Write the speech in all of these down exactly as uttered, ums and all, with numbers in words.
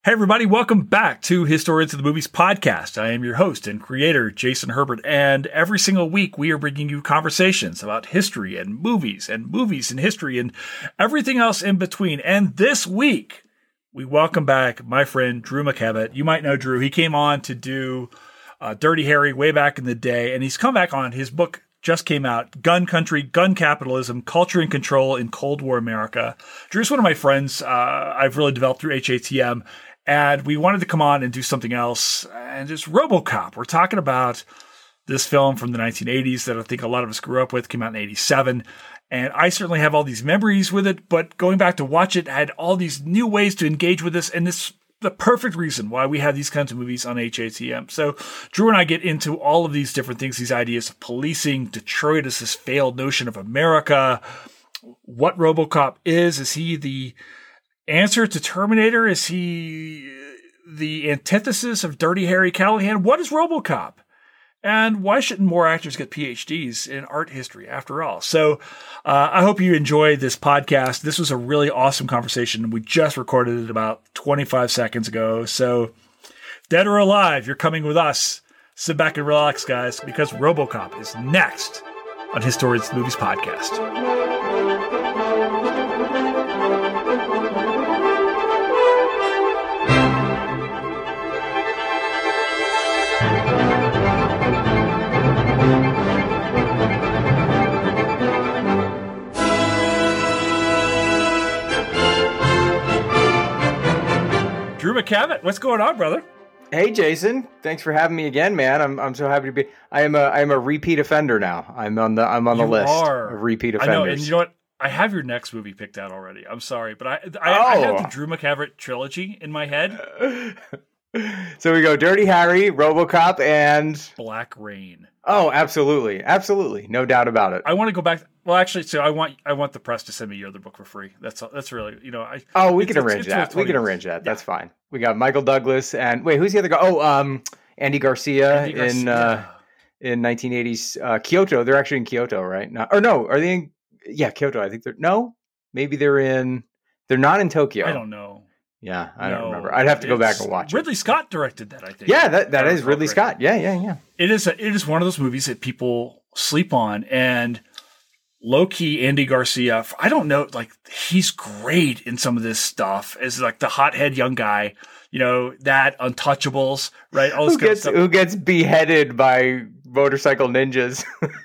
Hey everybody, welcome back to Historians of the Movies podcast. I am your host and creator, Jason Herbert, and every single week we are bringing you conversations about history and movies and movies and history and everything else in between. And this week, we welcome back my friend Drew McKevitt. You might know Drew. He came on to do uh, Dirty Harry way back in the day, and he's come back on. His book just came out, Gun Country, Gun Capitalism, Culture and Control in Cold War America. Drew's one of my friends uh, I've really developed through H A T M. And we wanted to come on and do something else, and just RoboCop. We're talking about this film from the nineteen eighties that I think a lot of us grew up with, came out in eighty-seven. And I certainly have all these memories with it, but going back to watch it, I had all these new ways to engage with this, and this is the perfect reason why we have these kinds of movies on H A T M. So Drew and I get into all of these different things, these ideas of policing, Detroit as this failed notion of America, what RoboCop is. Is he the answer to Terminator? Is he the antithesis of Dirty Harry Callahan? What is RoboCop? And why shouldn't more actors get P H Ds in art history after all? So uh, I hope you enjoy this podcast. This was a really awesome conversation. We just recorded it about twenty-five seconds ago. So dead or alive, you're coming with us. Sit back and relax, guys, because RoboCop is next on Historians of the Movies podcast. Drew McKevitt, what's going on, brother? Hey, Jason. Thanks for having me again, man. I'm I'm so happy to be. I am a I am a repeat offender now. I'm on the I'm on the You list are. of repeat offenders. I know, and you know what? I have your next movie picked out already. I'm sorry, but I I, Oh. I have the Drew McKevitt trilogy in my head. So we go Dirty Harry, RoboCop, and Black Rain. oh, absolutely, absolutely, no doubt about it. I want to go back. Well, actually, so I want I want the press to send me your other book for free. That's that's really you know I. Oh, we it's- can it's- arrange it's that. worth We can twenty arrange that. Yeah. That's fine. We got Michael Douglas and wait, who's the other guy? Oh, um, Andy Garcia, Andy Garcia. in uh, in nineteen eighties uh, Kyoto. They're actually in Kyoto, right? Not, or no, are they in? Yeah, Kyoto. I think they're no. Maybe they're in. They're not in Tokyo. I don't know. Yeah, I No, don't remember. I'd have to go back it's- and watch Ridley it. Scott directed that, I think. Yeah, that, that If I is recall Ridley correctly. Scott. Yeah, yeah, yeah. It is a, it is one of those movies that people sleep on, and low key Andy Garcia. I don't know, like he's great in some of this stuff as like the hothead young guy. You know, that Untouchables, right? All this Who kind of gets stuff. who gets beheaded by motorcycle ninjas?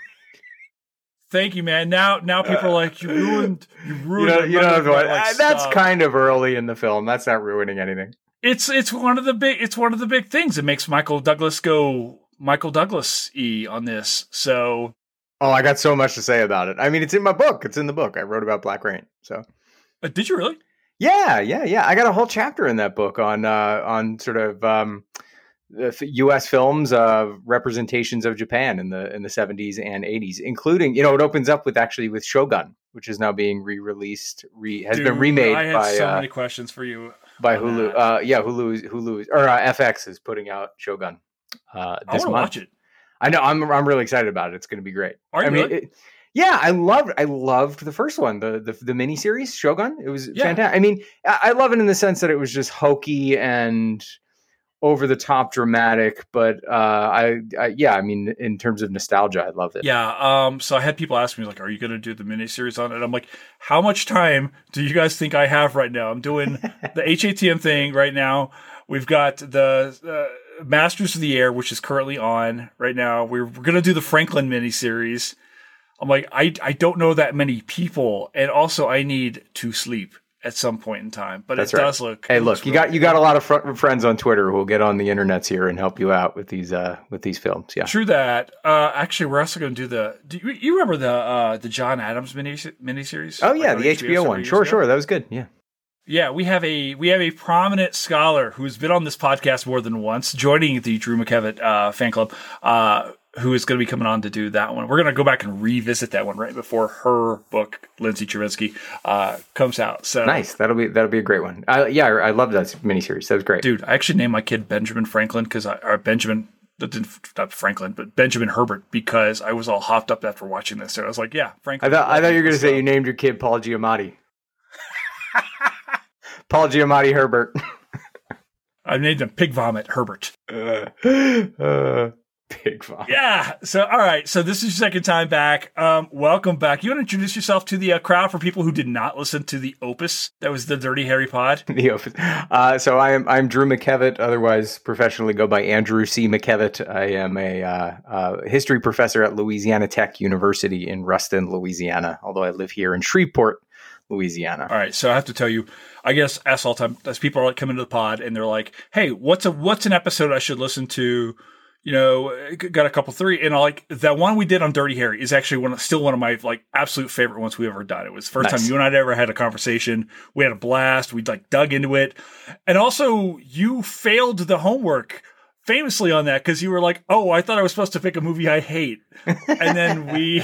Thank you, man. Now, now people are like, you ruined, you you ruined. know, my you know memory what? by, like, Uh, that's stuff." kind of early in the film. That's not ruining anything. It's it's one of the big it's one of the big things. It makes Michael Douglas go Michael Douglas y on this. So Oh, I got so much to say about it. I mean, it's in my book. It's in the book. I wrote about Black Rain. So uh, did you really? yeah, yeah, yeah. I got a whole chapter in that book on uh, on sort of um, the f- U S films, uh, representations of Japan in the in the seventies and eighties, including, you know, it opens up with actually with Shogun, which is now being re-released, re has been Dude, remade I had by so uh, many questions for you. by on Hulu. that. Uh, yeah, Hulu, Hulu, or uh, F X is putting out Shogun uh, I this want to month. watch it. I know. I'm I'm really excited about it. It's going to be great. Are you I mean, really? it, yeah, I loved I loved the first one, the the the miniseries Shogun. It was Yeah. fantastic. I mean, I, I love it in the sense that it was just hokey and over the top dramatic, but uh, I, I yeah, I mean, in terms of nostalgia, I love it. Yeah. Um. So I had people ask me like, "Are you going to do the miniseries on it?" I'm like, "How much time do you guys think I have right now?" I'm doing the H A T M thing right now. We've got the uh, Masters of the Air, which is currently on right now. We're, we're going to do the Franklin miniseries. I'm like, I I don't know that many people, and also I need to sleep at some point in time. But That's it right. does look. Hey, it looks look, you really got you got a lot of fr- friends on Twitter who will get on the internets here and help you out with these uh with these films. Yeah. True that. Uh, actually, we're also going to do the. Do you, you remember the uh, the John Adams mini miniseries? Oh yeah, Like on the H B O several one. years Sure, ago? sure, that was good. Yeah. Yeah, we have a we have a prominent scholar who's been on this podcast more than once, joining the Drew McKevitt uh, fan club, uh, who is going to be coming on to do that one. We're going to go back and revisit that one right before her book, Lindsay Chervinsky, uh, comes out. So Nice. That'll be that'll be a great one. Uh, yeah, I, I love that miniseries. That was great. dude, I actually named my kid Benjamin Franklin because I or Benjamin. Not Franklin, but Benjamin Herbert, because I was all hopped up after watching this. So I was like, "Yeah, I Franklin." thought I thought you were going to say you named your kid Paul Giamatti. Paul Giamatti Herbert. I named him Pig Vomit Herbert. Uh, uh, Pig Vomit. Yeah. So, all right. So this is your second time back. Um, welcome back. You want to introduce yourself to the uh, crowd for people who did not listen to the Opus? That was the Dirty Harry Pod. The Opus. Uh, so I am I'm Drew McKevitt, otherwise professionally go by Andrew C. McKevitt. I am a uh, uh, history professor at Louisiana Tech University in Ruston, Louisiana, although I live here in Shreveport, Louisiana. All right, so I have to tell you, I guess as all time as people are like coming to the pod and they're like, "Hey, what's a what's an episode I should listen to?" You know, got a couple three, and I like that one we did on Dirty Harry is actually one still one of my like absolute favorite ones we've ever done. It was the first nice. time you and I ever had a conversation. We had a blast. We like dug into it, and also you failed the homework famously on that because you were like, "Oh, I thought I was supposed to pick a movie I hate," and then we.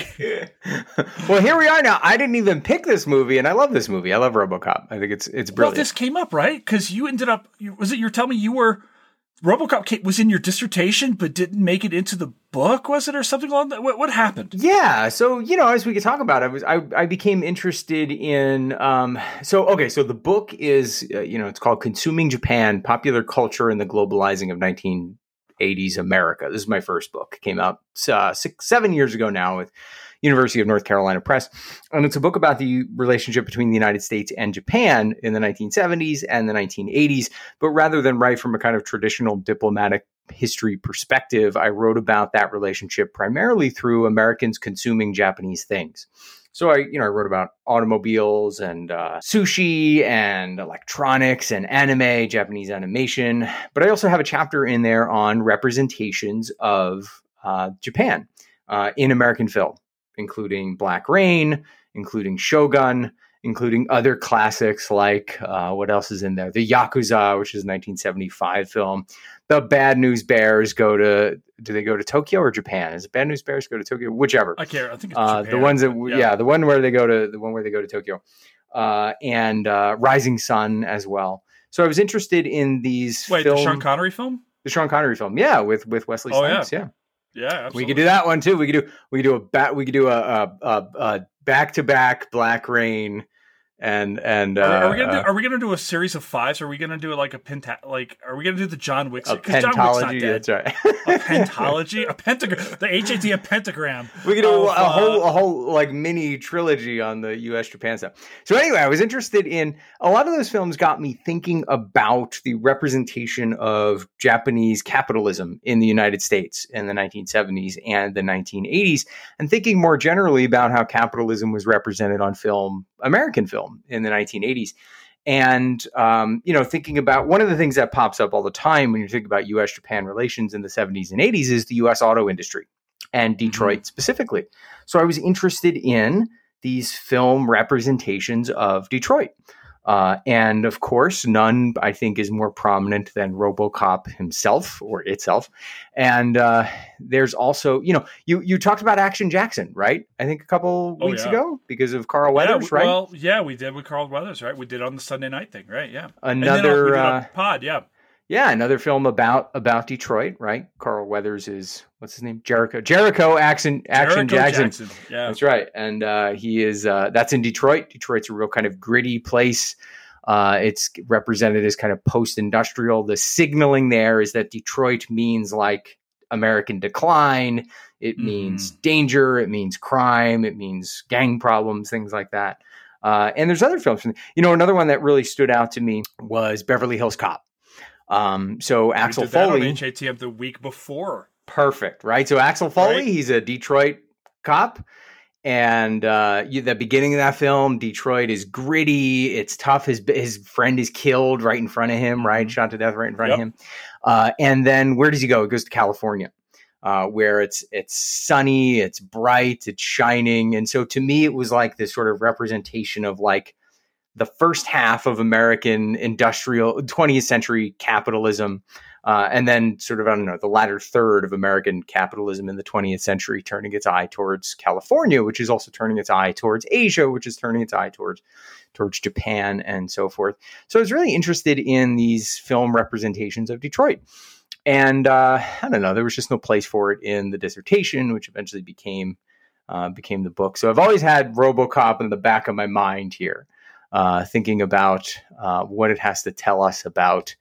Well, here we are now. I didn't even pick this movie, and I love this movie. I love RoboCop. I think it's it's brilliant. Well, this came up right because you ended up. Was it you're telling me you were RoboCop was in your dissertation but didn't make it into the book? Was it or something along that? What, what happened? Yeah, so you know, as we could talk about, I was I I became interested in. Um, so okay, so the book is uh, you know it's called Consuming Japan: Popular Culture in the Globalizing of nineteen eighties America. This is my first book. It came out uh, six seven years ago now with University of North Carolina Press. And it's a book about the relationship between the United States and Japan in the nineteen seventies and the nineteen eighties. But rather than write from a kind of traditional diplomatic history perspective, I wrote about that relationship primarily through Americans consuming Japanese things. So I, you know, I wrote about automobiles and uh, sushi and electronics and anime, Japanese animation. But I also have a chapter in there on representations of uh, Japan uh, in American film, including Black Rain, including Shogun, including other classics like, uh, what else is in there? The Yakuza, which is a nineteen seventy-five film. The Bad News Bears go to, do they go to Tokyo or Japan? Is it Bad News Bears go to Tokyo? Whichever. I can't, I think it's uh, Japan. The ones that, yeah. yeah, the one where they go to, the one where they go to Tokyo. Uh, and uh, Rising Sun as well. So I was interested in these Wait, film, the Sean Connery film? The Sean Connery film, yeah, with, with Wesley oh, Snipes, yeah. yeah. Yeah, absolutely. We could do that one too. We could do we could do a bat. We could do a a, a, a back-to-back Black Rain, and and uh, are, are we gonna do? uh, Are we gonna do a series of fives? Or are we gonna do like a penta? Like, are we gonna do the John Wick? a Because John Wick's not pentology. dead. That's right. A pentology, a pentagram, the H A T, a pentagram. We could do of, a uh, whole a whole like mini trilogy on the U S Japan stuff. So anyway, I was interested in a lot of those films. Got me thinking about the representation of Japanese capitalism in the United States in the nineteen seventies and the nineteen eighties, and thinking more generally about how capitalism was represented on film, American film, in the nineteen eighties. And, um, you know, thinking about one of the things that pops up all the time when you think about U S Japan relations in the seventies and eighties is the U S auto industry and Detroit mm-hmm. specifically. So I was interested in these film representations of Detroit. Uh, and of course, none, I think, is more prominent than RoboCop himself or itself. And uh, there's also, you know, you you talked about Action Jackson, right? I think a couple oh, weeks yeah. ago because of Carl Weathers, yeah, right? Well, yeah, we did with Carl Weathers, right? We did on the Sunday night thing, right? Yeah. Another and then, uh, uh, pod, yeah. Yeah, another film about about Detroit, right? Carl Weathers is, what's his name? Jericho. Jericho Action Action Jericho Jackson. Jackson. Yeah. That's right. And uh, he is, uh, that's in Detroit. Detroit's a real kind of gritty place. Uh, it's represented as kind of post-industrial. The signaling there is that Detroit means like American decline. It mm. means danger. It means crime. It means gang problems, things like that. Uh, and there's other films. You know, another one that really stood out to me was Beverly Hills Cop. Um, so Axel we did that Foley, on H A T M the week before. Perfect, right? So Axel Foley, right? He's a Detroit cop, and uh, you, the beginning of that film, Detroit is gritty. It's tough. His his friend is killed right in front of him, right, shot to death right in front yep. of him. Uh, and then where does he go? He goes to California, uh, where it's it's sunny, it's bright, it's shining. And so to me, it was like this sort of representation of like the first half of American industrial twentieth century capitalism, uh, and then sort of, I don't know, the latter third of American capitalism in the twentieth century, turning its eye towards California, which is also turning its eye towards Asia, which is turning its eye towards towards Japan and so forth. So I was really interested in these film representations of Detroit. And uh, I don't know, there was just no place for it in the dissertation, which eventually became uh, became the book. So I've always had RoboCop in the back of my mind here. Uh, thinking about uh, what it has to tell us about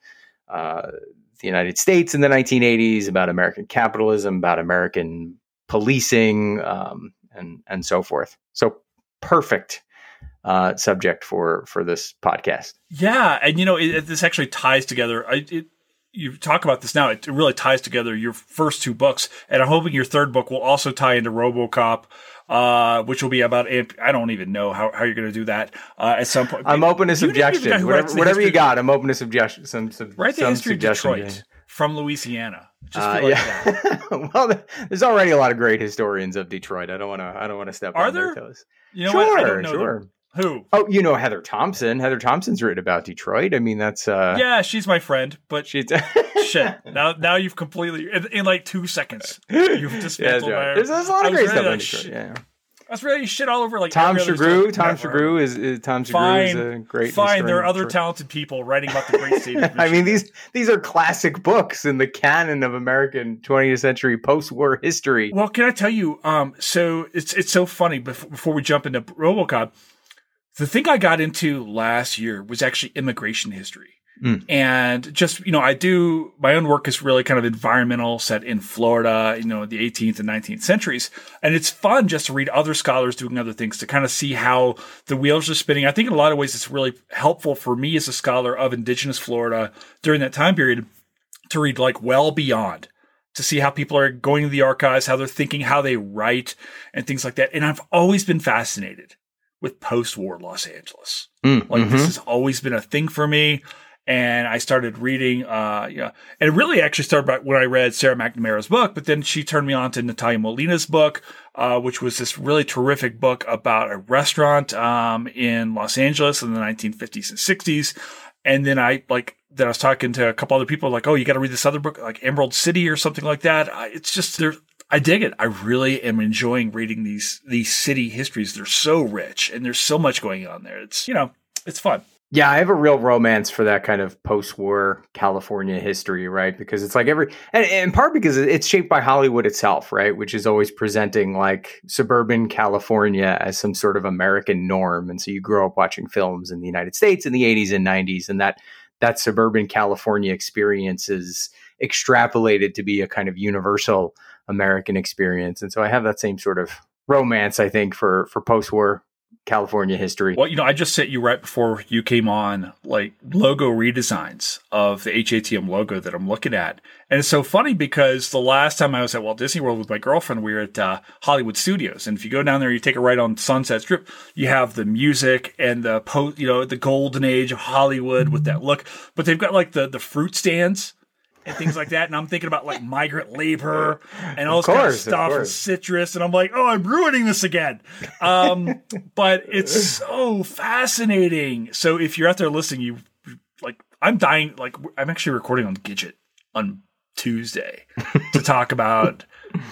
uh, the United States in the nineteen eighties, about American capitalism, about American policing, um, and and so forth. So perfect uh, subject for for this podcast. Yeah, and you know, it, it, this actually ties together. I, it, you talk about this now; it really ties together your first two books, and I'm hoping your third book will also tie into RoboCop, uh, which will be about. I don't even know how, how you're going to do that uh, at some point. I'm open to suggestions. Whatever, whatever you got, I'm open to suggestions. Some, some, write the some history of Detroit from Louisiana. Just uh, like yeah. that. Well, there's already a lot of great historians of Detroit. I don't want to. I don't want to step Are on there? their toes. You know sure, what? I don't know sure. them. Who? Oh, you know Heather Thompson. Heather Thompson's written about Detroit. I mean, that's uh yeah, she's my friend, but she's shit. Now, now you've completely in, in like two seconds you've dismantled yeah, right. my. There's, there's a lot of great stuff like, in Detroit. Yeah, that's really shit all over. Like Tom Shagru. Tom Shagru Shagru is, is Tom Shagru fine, is a great. Fine, there are other Detroit. talented people writing about the great state. Of I mean, these these are classic books in the canon of American twentieth century post-war history. Well, can I tell you? Um, so it's it's so funny. Before, before we jump into RoboCop. The thing I got into last year was actually immigration history. Mm. And just, you know, I do, my own work is really kind of environmental, set in Florida, you know, the eighteenth and nineteenth centuries. And it's fun just to read other scholars doing other things to kind of see how the wheels are spinning. I think in a lot of ways it's really helpful for me as a scholar of indigenous Florida during that time period to read like well beyond, to see how people are going to the archives, how they're thinking, how they write and things like that. And I've always been fascinated with post-war Los Angeles. Mm, like mm-hmm. this has always been a thing for me. And I started reading, uh, yeah, and it really actually started by when I read Sarah McNamara's book, but then she turned me on to Natalia Molina's book, uh, which was this really terrific book about a restaurant, um, in Los Angeles in the nineteen fifties and sixties. And then I like, then I was talking to a couple other people like, oh, you got to read this other book, like Emerald City or something like that. I, it's just, there. I dig it. I really am enjoying reading these these city histories. They're so rich and there's so much going on there. It's, you know, it's fun. Yeah, I have a real romance for that kind of post-war California history, right? Because it's like every, and, and in part because it's shaped by Hollywood itself, right? Which is always presenting like suburban California as some sort of American norm. And so you grow up watching films in the United States in the eighties and nineties, and that that suburban California experience is extrapolated to be a kind of universal American experience. And so I have that same sort of romance, I think, for, for post-war California history. Well, you know, I just sent you right before you came on, like logo redesigns of the H A T M logo that I'm looking at. And it's so funny because the last time I was at Walt Disney World with my girlfriend, we were at uh, Hollywood Studios. And if you go down there, you take a right on Sunset Strip, you have the music and the po- you know, the golden age of Hollywood with that look. But they've got like the, the fruit stands and things like that. And I'm thinking about like migrant labor and all this kind of stuff and citrus. And I'm like, oh, I'm ruining this again. Um, but it's so fascinating. So if you're out there listening, you like, I'm dying. Like I'm actually recording on Gidget on Tuesday to talk about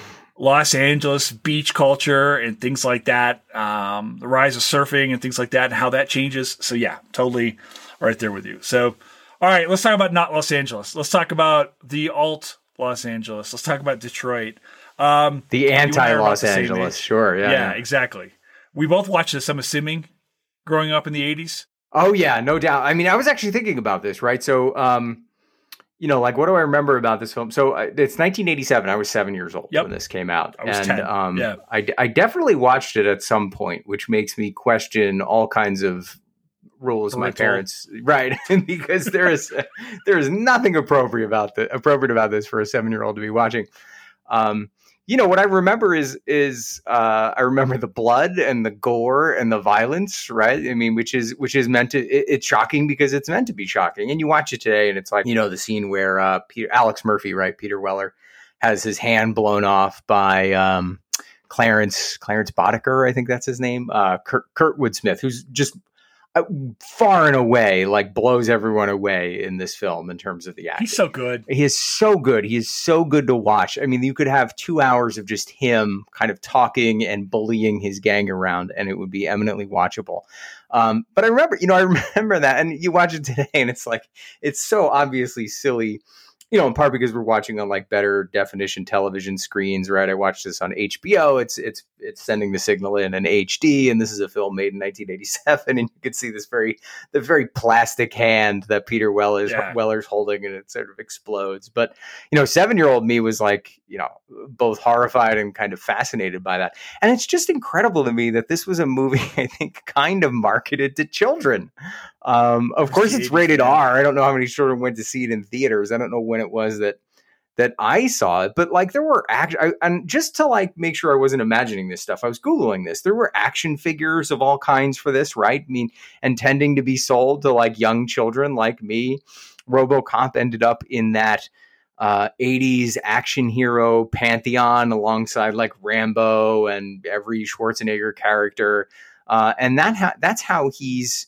Los Angeles beach culture and things like that. Um, the rise of surfing and things like that and how that changes. So yeah, totally right there with you. So, all right, let's talk about not Los Angeles. Let's talk about the alt Los Angeles. Let's talk about Detroit. Um, the anti-Los Angeles, sure, yeah, yeah. Yeah, exactly. We both watched this, I'm assuming, growing up in the eighties. Oh, yeah, no doubt. I mean, I was actually thinking about this, right? So, um, you know, like, what do I remember about this film? So, uh, it's nineteen eighty-seven. I was seven years old yep. when this came out. I was and, ten. Um, yeah. I, I definitely watched it at some point, which makes me question all kinds of rules my parents right because there is there is nothing appropriate about the appropriate about this for a seven-year-old to be watching. Um you know what I remember is is uh I remember the blood and the gore and the violence, right? I mean, which is which is meant to it, it's shocking because it's meant to be shocking. And you watch it today and it's like, you know, the scene where uh Peter Alex Murphy, right, Peter Weller, has his hand blown off by um Clarence Clarence Boddicker, I think that's his name, uh Kurt, Kurtwood Smith, who's just far and away like blows everyone away in this film in terms of the acting. He's so good. He is so good. He is so good to watch. I mean, you could have two hours of just him kind of talking and bullying his gang around and it would be eminently watchable. Um, but I remember, you know, I remember that and you watch it today and it's like, it's so obviously silly you know, in part because we're watching on like better definition television screens, right? I watched this on H B O. It's it's it's sending the signal in in H D, and this is a film made in nineteen eighty-seven, and you can see this very the very plastic hand that Peter Weller's Yeah. Weller's holding, and it sort of explodes. But you know, seven-year-old me was like, you know, both horrified and kind of fascinated by that. And it's just incredible to me that this was a movie, I think, kind of marketed to children. Um, of course, it's rated R. I don't know how many children went to see it in theaters. I don't know when it was that that I saw it, but like there were act- I, and just to like make sure I wasn't imagining this stuff, I was Googling this. There were action figures of all kinds for this, right? I mean, intending to be sold to like young children like me. RoboCop ended up in that uh, eighties action hero pantheon alongside like Rambo and every Schwarzenegger character, uh, and that ha- that's how he's.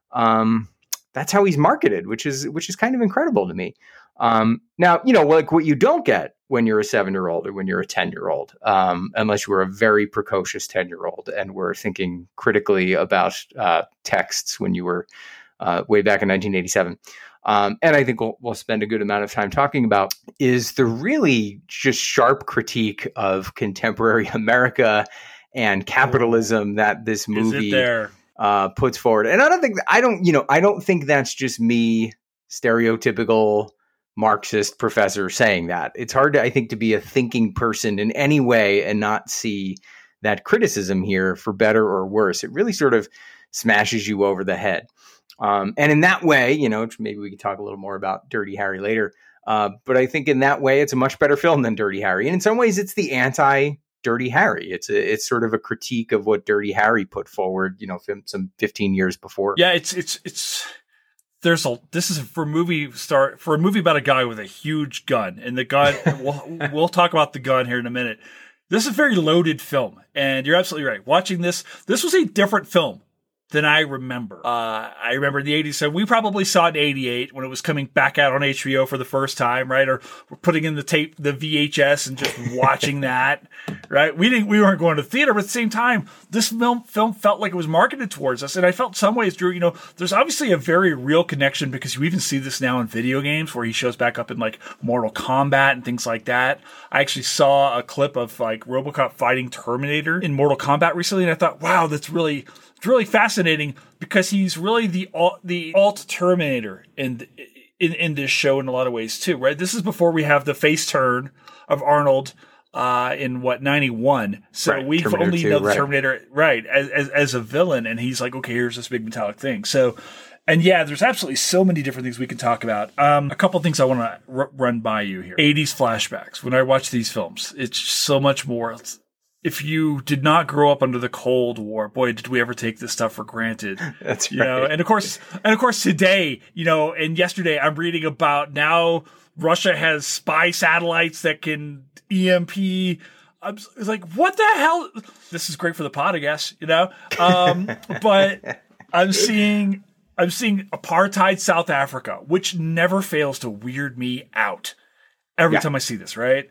Um, that's how he's marketed, which is which is kind of incredible to me. Um, now, you know, like what you don't get when you're a seven-year-old or when you're a ten-year-old, um, unless you were a very precocious ten-year-old and were thinking critically about uh, texts when you were uh, way back in nineteen eighty-seven. Um, and I think we'll, we'll spend a good amount of time talking about is the really just sharp critique of contemporary America and capitalism that this movie Is it there? Uh, puts forward. And I don't think, I don't, you know, I don't think that's just me, stereotypical Marxist professor saying that. It's hard to, I think, to be a thinking person in any way and not see that criticism here, for better or worse. It really sort of smashes you over the head. Um, and in that way, you know, maybe we can talk a little more about Dirty Harry later. Uh, but I think in that way, it's a much better film than Dirty Harry. And in some ways, it's the anti Dirty Harry. It's a, it's sort of a critique of what Dirty Harry put forward, you know, some fifteen years before. Yeah, it's it's it's there's a this is for a movie star for a movie about a guy with a huge gun, and the gun we'll we'll talk about the gun here in a minute. This is a very loaded film, and you're absolutely right. Watching this, this was a different film than I remember. Uh, I remember in the eighties, so we probably saw it in eighty-eight when it was coming back out on H B O for the first time, right? Or we're putting in the tape, the V H S, and just watching that, right? We didn't, we weren't going to theater, but at the same time, this film film felt like it was marketed towards us, and I felt in some ways, Drew, you know, there's obviously a very real connection because you even see this now in video games where he shows back up in like Mortal Kombat and things like that. I actually saw a clip of like RoboCop fighting Terminator in Mortal Kombat recently, and I thought, wow, that's really. It's really fascinating because he's really the alt, the alt Terminator in, in in this show in a lot of ways too, right? This is before we have the face turn of Arnold uh, in what ninety-one, so right. we've Terminator only two, know the right. Terminator right as, as as a villain, and he's like, okay, here's this big metallic thing. So, and yeah, there's absolutely so many different things we can talk about. Um, a couple things I want to r- run by you here. eighties flashbacks. When I watch these films, it's so much more. It's, If you did not grow up under the Cold War, boy, did we ever take this stuff for granted. That's you right. know, and of course, and of course today, you know, and yesterday I'm reading about now Russia has spy satellites that can E M P. I'm it's like, what the hell? This is great for the pod, I guess, you know? Um, but I'm seeing, I'm seeing apartheid South Africa, which never fails to weird me out every Yeah. time I see this, right?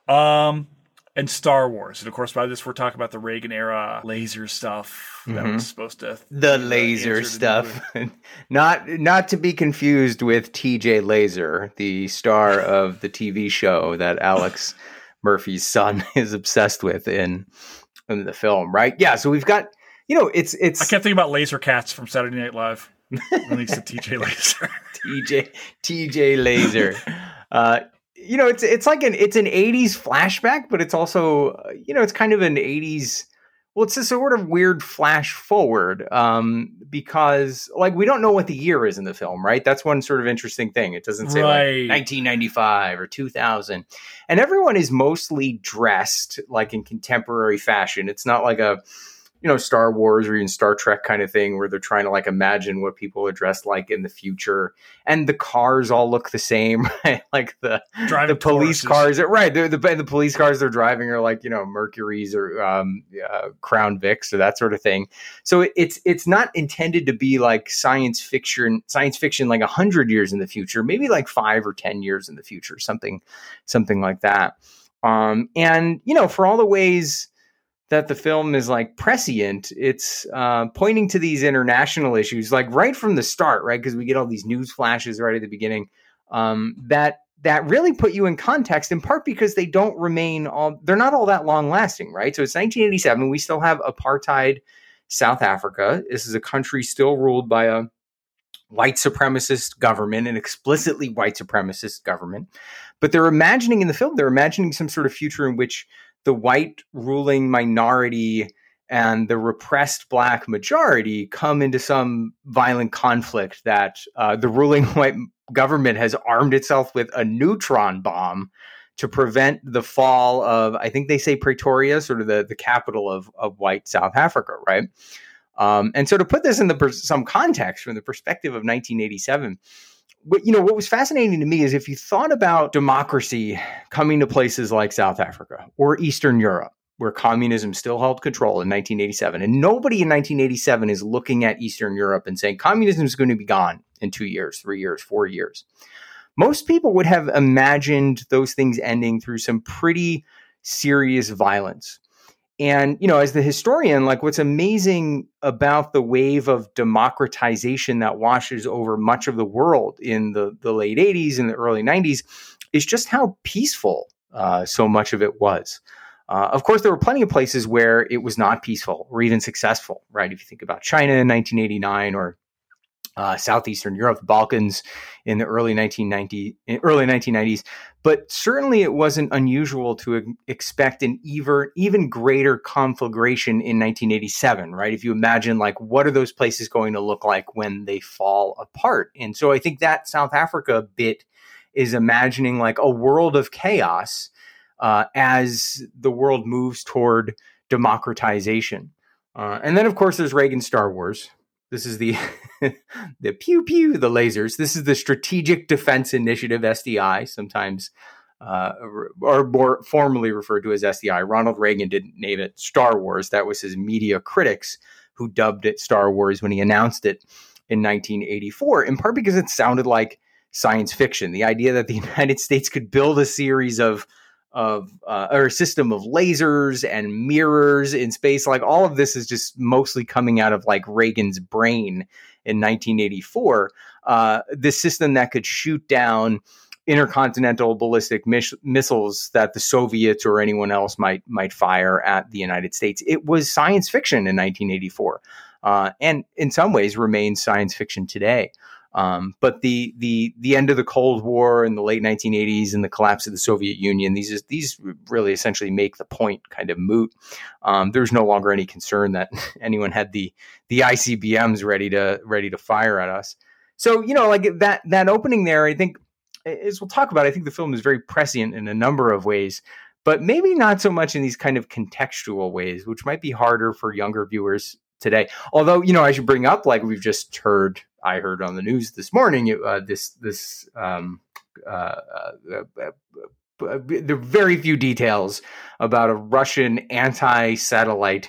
Um, And Star Wars. And of course, by this, we're talking about the Reagan era laser stuff that Mhm. was supposed to. The laser answer to stuff. the- not not to be confused with T J Laser, the star of the T V show that Alex Murphy's son is obsessed with in in the film, right? Yeah, so we've got, you know, it's it's I kept thinking about Laser Cats from Saturday Night Live. When he said T J Laser. T J T J Laser. Uh You know, it's it's like an it's an eighties flashback, but it's also uh, you know it's kind of an eighties. Well, it's a sort of weird flash forward um, because like we don't know what the year is in the film, right? That's one sort of interesting thing. It doesn't say Right. like nineteen ninety-five or two thousand, and everyone is mostly dressed like in contemporary fashion. It's not like a you know, Star Wars or even Star Trek kind of thing where they're trying to like imagine what people are dressed like in the future. And the cars all look the same, right? Like the, Driving the police Tauruses. cars, are, right. The, the, the police cars they're driving are like, you know, Mercuries or um, uh, Crown Vics or that sort of thing. So it, it's, it's not intended to be like science fiction, science fiction, like a hundred years in the future, maybe like five or ten years in the future, something, something like that. Um, and, you know, for all the ways that the film is like prescient, it's uh, pointing to these international issues, like right from the start, right? Because we get all these news flashes right at the beginning. Um, that that really put you in context, in part because they don't remain all, they're not all that long lasting, right? So it's nineteen eighty-seven. We still have apartheid South Africa. This is a country still ruled by a white supremacist government, an explicitly white supremacist government. But they're imagining in the film, they're imagining some sort of future in which the white ruling minority and the repressed black majority come into some violent conflict, that uh, the ruling white government has armed itself with a neutron bomb to prevent the fall of, I think they say Pretoria, sort of the, the capital of, of white South Africa, right? Um, and so to put this in the, some context from the perspective of nineteen eighty-seven, what, you know, what was fascinating to me is if you thought about democracy coming to places like South Africa or Eastern Europe, where communism still held control in nineteen eighty-seven, and nobody in nineteen eighty-seven is looking at Eastern Europe and saying communism is going to be gone in two years, three years, four years. Most people would have imagined those things ending through some pretty serious violence. And, you know, as the historian, like what's amazing about the wave of democratization that washes over much of the world in the, the late eighties and the early nineties is just how peaceful uh, so much of it was. Uh, of course, there were plenty of places where it was not peaceful or even successful, right? If you think about China in nineteen eighty-nine or uh, Southeastern Europe, the Balkans in the early nineteen ninety, early nineteen nineties. But certainly it wasn't unusual to expect an even, even greater conflagration in nineteen eighty-seven, right? If you imagine, like, what are those places going to look like when they fall apart? And so I think that South Africa bit is imagining like a world of chaos uh, as the world moves toward democratization. Uh, and then, of course, there's Reagan's Star Wars. This is the the pew pew, the lasers. This is the Strategic Defense Initiative, S D I, sometimes uh, or more formally referred to as S D I. Ronald Reagan didn't name it Star Wars. That was his media critics who dubbed it Star Wars when he announced it in nineteen eighty-four, in part because it sounded like science fiction. The idea that the United States could build a series of of uh, or a system of lasers and mirrors in space, like all of this is just mostly coming out of like Reagan's brain in nineteen eighty-four. Uh, this system that could shoot down intercontinental ballistic mis- missiles that the Soviets or anyone else might might fire at the United States. It was science fiction in nineteen eighty-four, uh, and in some ways remains science fiction today. Um, but the the the end of the Cold War in the late nineteen eighties and the collapse of the Soviet Union, these is, these really essentially make the point kind of moot. Um, there's no longer any concern that anyone had the the I C B Ms ready to ready to fire at us. So, you know, like that that opening there, I think, as we'll talk about, I think the film is very prescient in a number of ways, but maybe not so much in these kind of contextual ways, which might be harder for younger viewers today. Although, you know, I should bring up, like we've just heard, I heard on the news this morning, uh, this, this, um, uh, uh, uh, uh, there are very few details about a Russian anti-satellite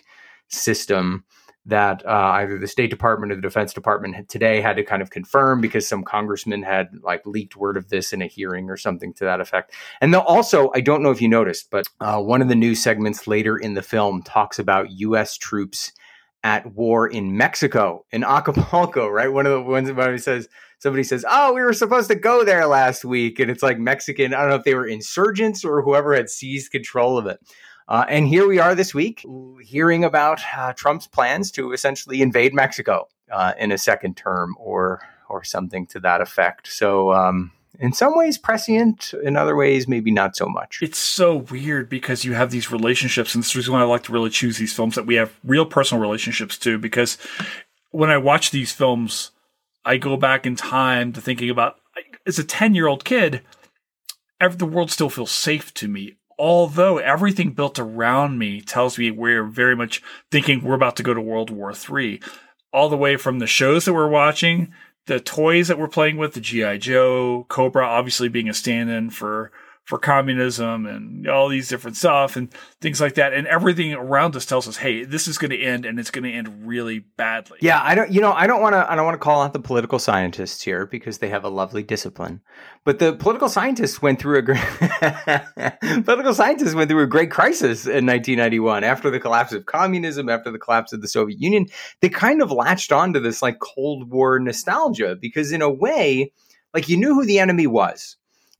system that uh, either the State Department or the Defense Department had today had to kind of confirm because some congressman had like leaked word of this in a hearing or something to that effect. And then also, I don't know if you noticed, but uh, one of the news segments later in the film talks about U S troops at war in Mexico, in Acapulco, right? One of the ones somebody says, somebody says, oh, we were supposed to go there last week. And it's like Mexican, I don't know if they were insurgents or whoever had seized control of it. Uh, and here we are this week hearing about uh, Trump's plans to essentially invade Mexico uh, in a second term or or something to that effect. So um, in some ways prescient, in other ways maybe not so much. It's so weird because you have these relationships, and this is the reason why I like to really choose these films that we have real personal relationships to, because when I watch these films, I go back in time to thinking about, as a ten-year-old kid, every, the world still feels safe to me. Although everything built around me tells me we're very much thinking we're about to go to World War Three, all the way from the shows that we're watching, the toys that we're playing with, the G I Joe, Cobra obviously being a stand-in for for communism and all these different stuff and things like that. And everything around us tells us, hey, this is going to end and it's going to end really badly. Yeah, I don't, you know, I don't want to, I don't want to call out the political scientists here because they have a lovely discipline, but the political scientists went through a great, political scientists went through a great crisis in nineteen ninety-one after the collapse of communism, after the collapse of the Soviet Union. They kind of latched onto this like Cold War nostalgia because in a way, like you knew who the enemy was.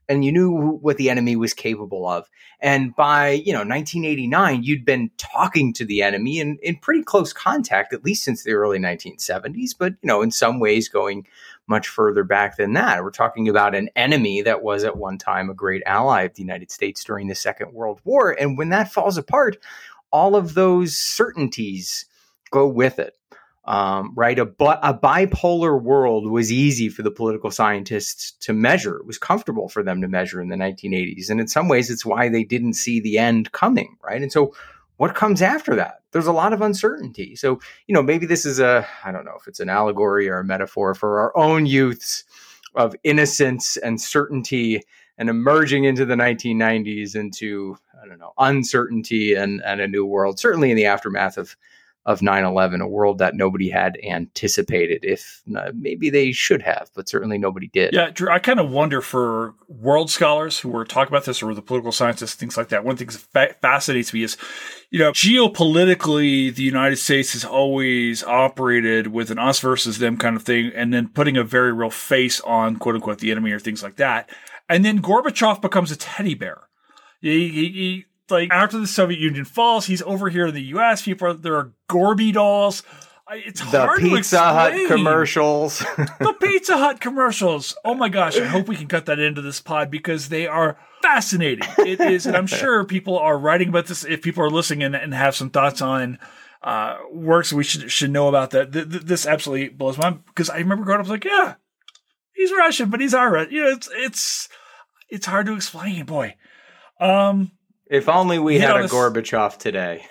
and you knew what the enemy was capable of. And by, you know, nineteen eighty-nine, you'd been talking to the enemy in, in pretty close contact, at least since the early nineteen seventies, but, you know, in some ways going much further back than that. We're talking about an enemy that was at one time a great ally of the United States during the Second World War. And when that falls apart, all of those certainties go with it. Um, right. A, a bipolar world was easy for the political scientists to measure. It was comfortable for them to measure in the nineteen eighties. And in some ways, it's why they didn't see the end coming. Right. And so what comes after that? There's a lot of uncertainty. So, you know, maybe this is a, I don't know if it's an allegory or a metaphor for our own youths of innocence and certainty and emerging into the nineteen nineties into, I don't know, uncertainty and, and a new world, certainly in the aftermath of of nine eleven, a world that nobody had anticipated. If uh, maybe they should have, but certainly nobody did. Yeah, Drew, I kind of wonder for world scholars who were talking about this, or the political scientists, things like that. One thing that fa- fascinates me is, you know, geopolitically, the United States has always operated with an us versus them kind of thing, and then putting a very real face on, quote unquote, the enemy or things like that. And then Gorbachev becomes a teddy bear. He, he, he Like, after the Soviet Union falls, he's over here in the U S. People are, there are Gorby dolls. It's the hard Pizza to explain. Hut commercials. The Pizza Hut commercials. Oh my gosh. I hope we can cut that into this pod because they are fascinating. It is. And I'm sure people are writing about this. If people are listening and, and have some thoughts on uh, works, we should should know about that. Th- th- this absolutely blows my mind because I remember growing up like, yeah, he's Russian, but he's our Russian. You know, it's, it's, it's hard to explain, boy. Um, If only we had know, a this, Gorbachev today.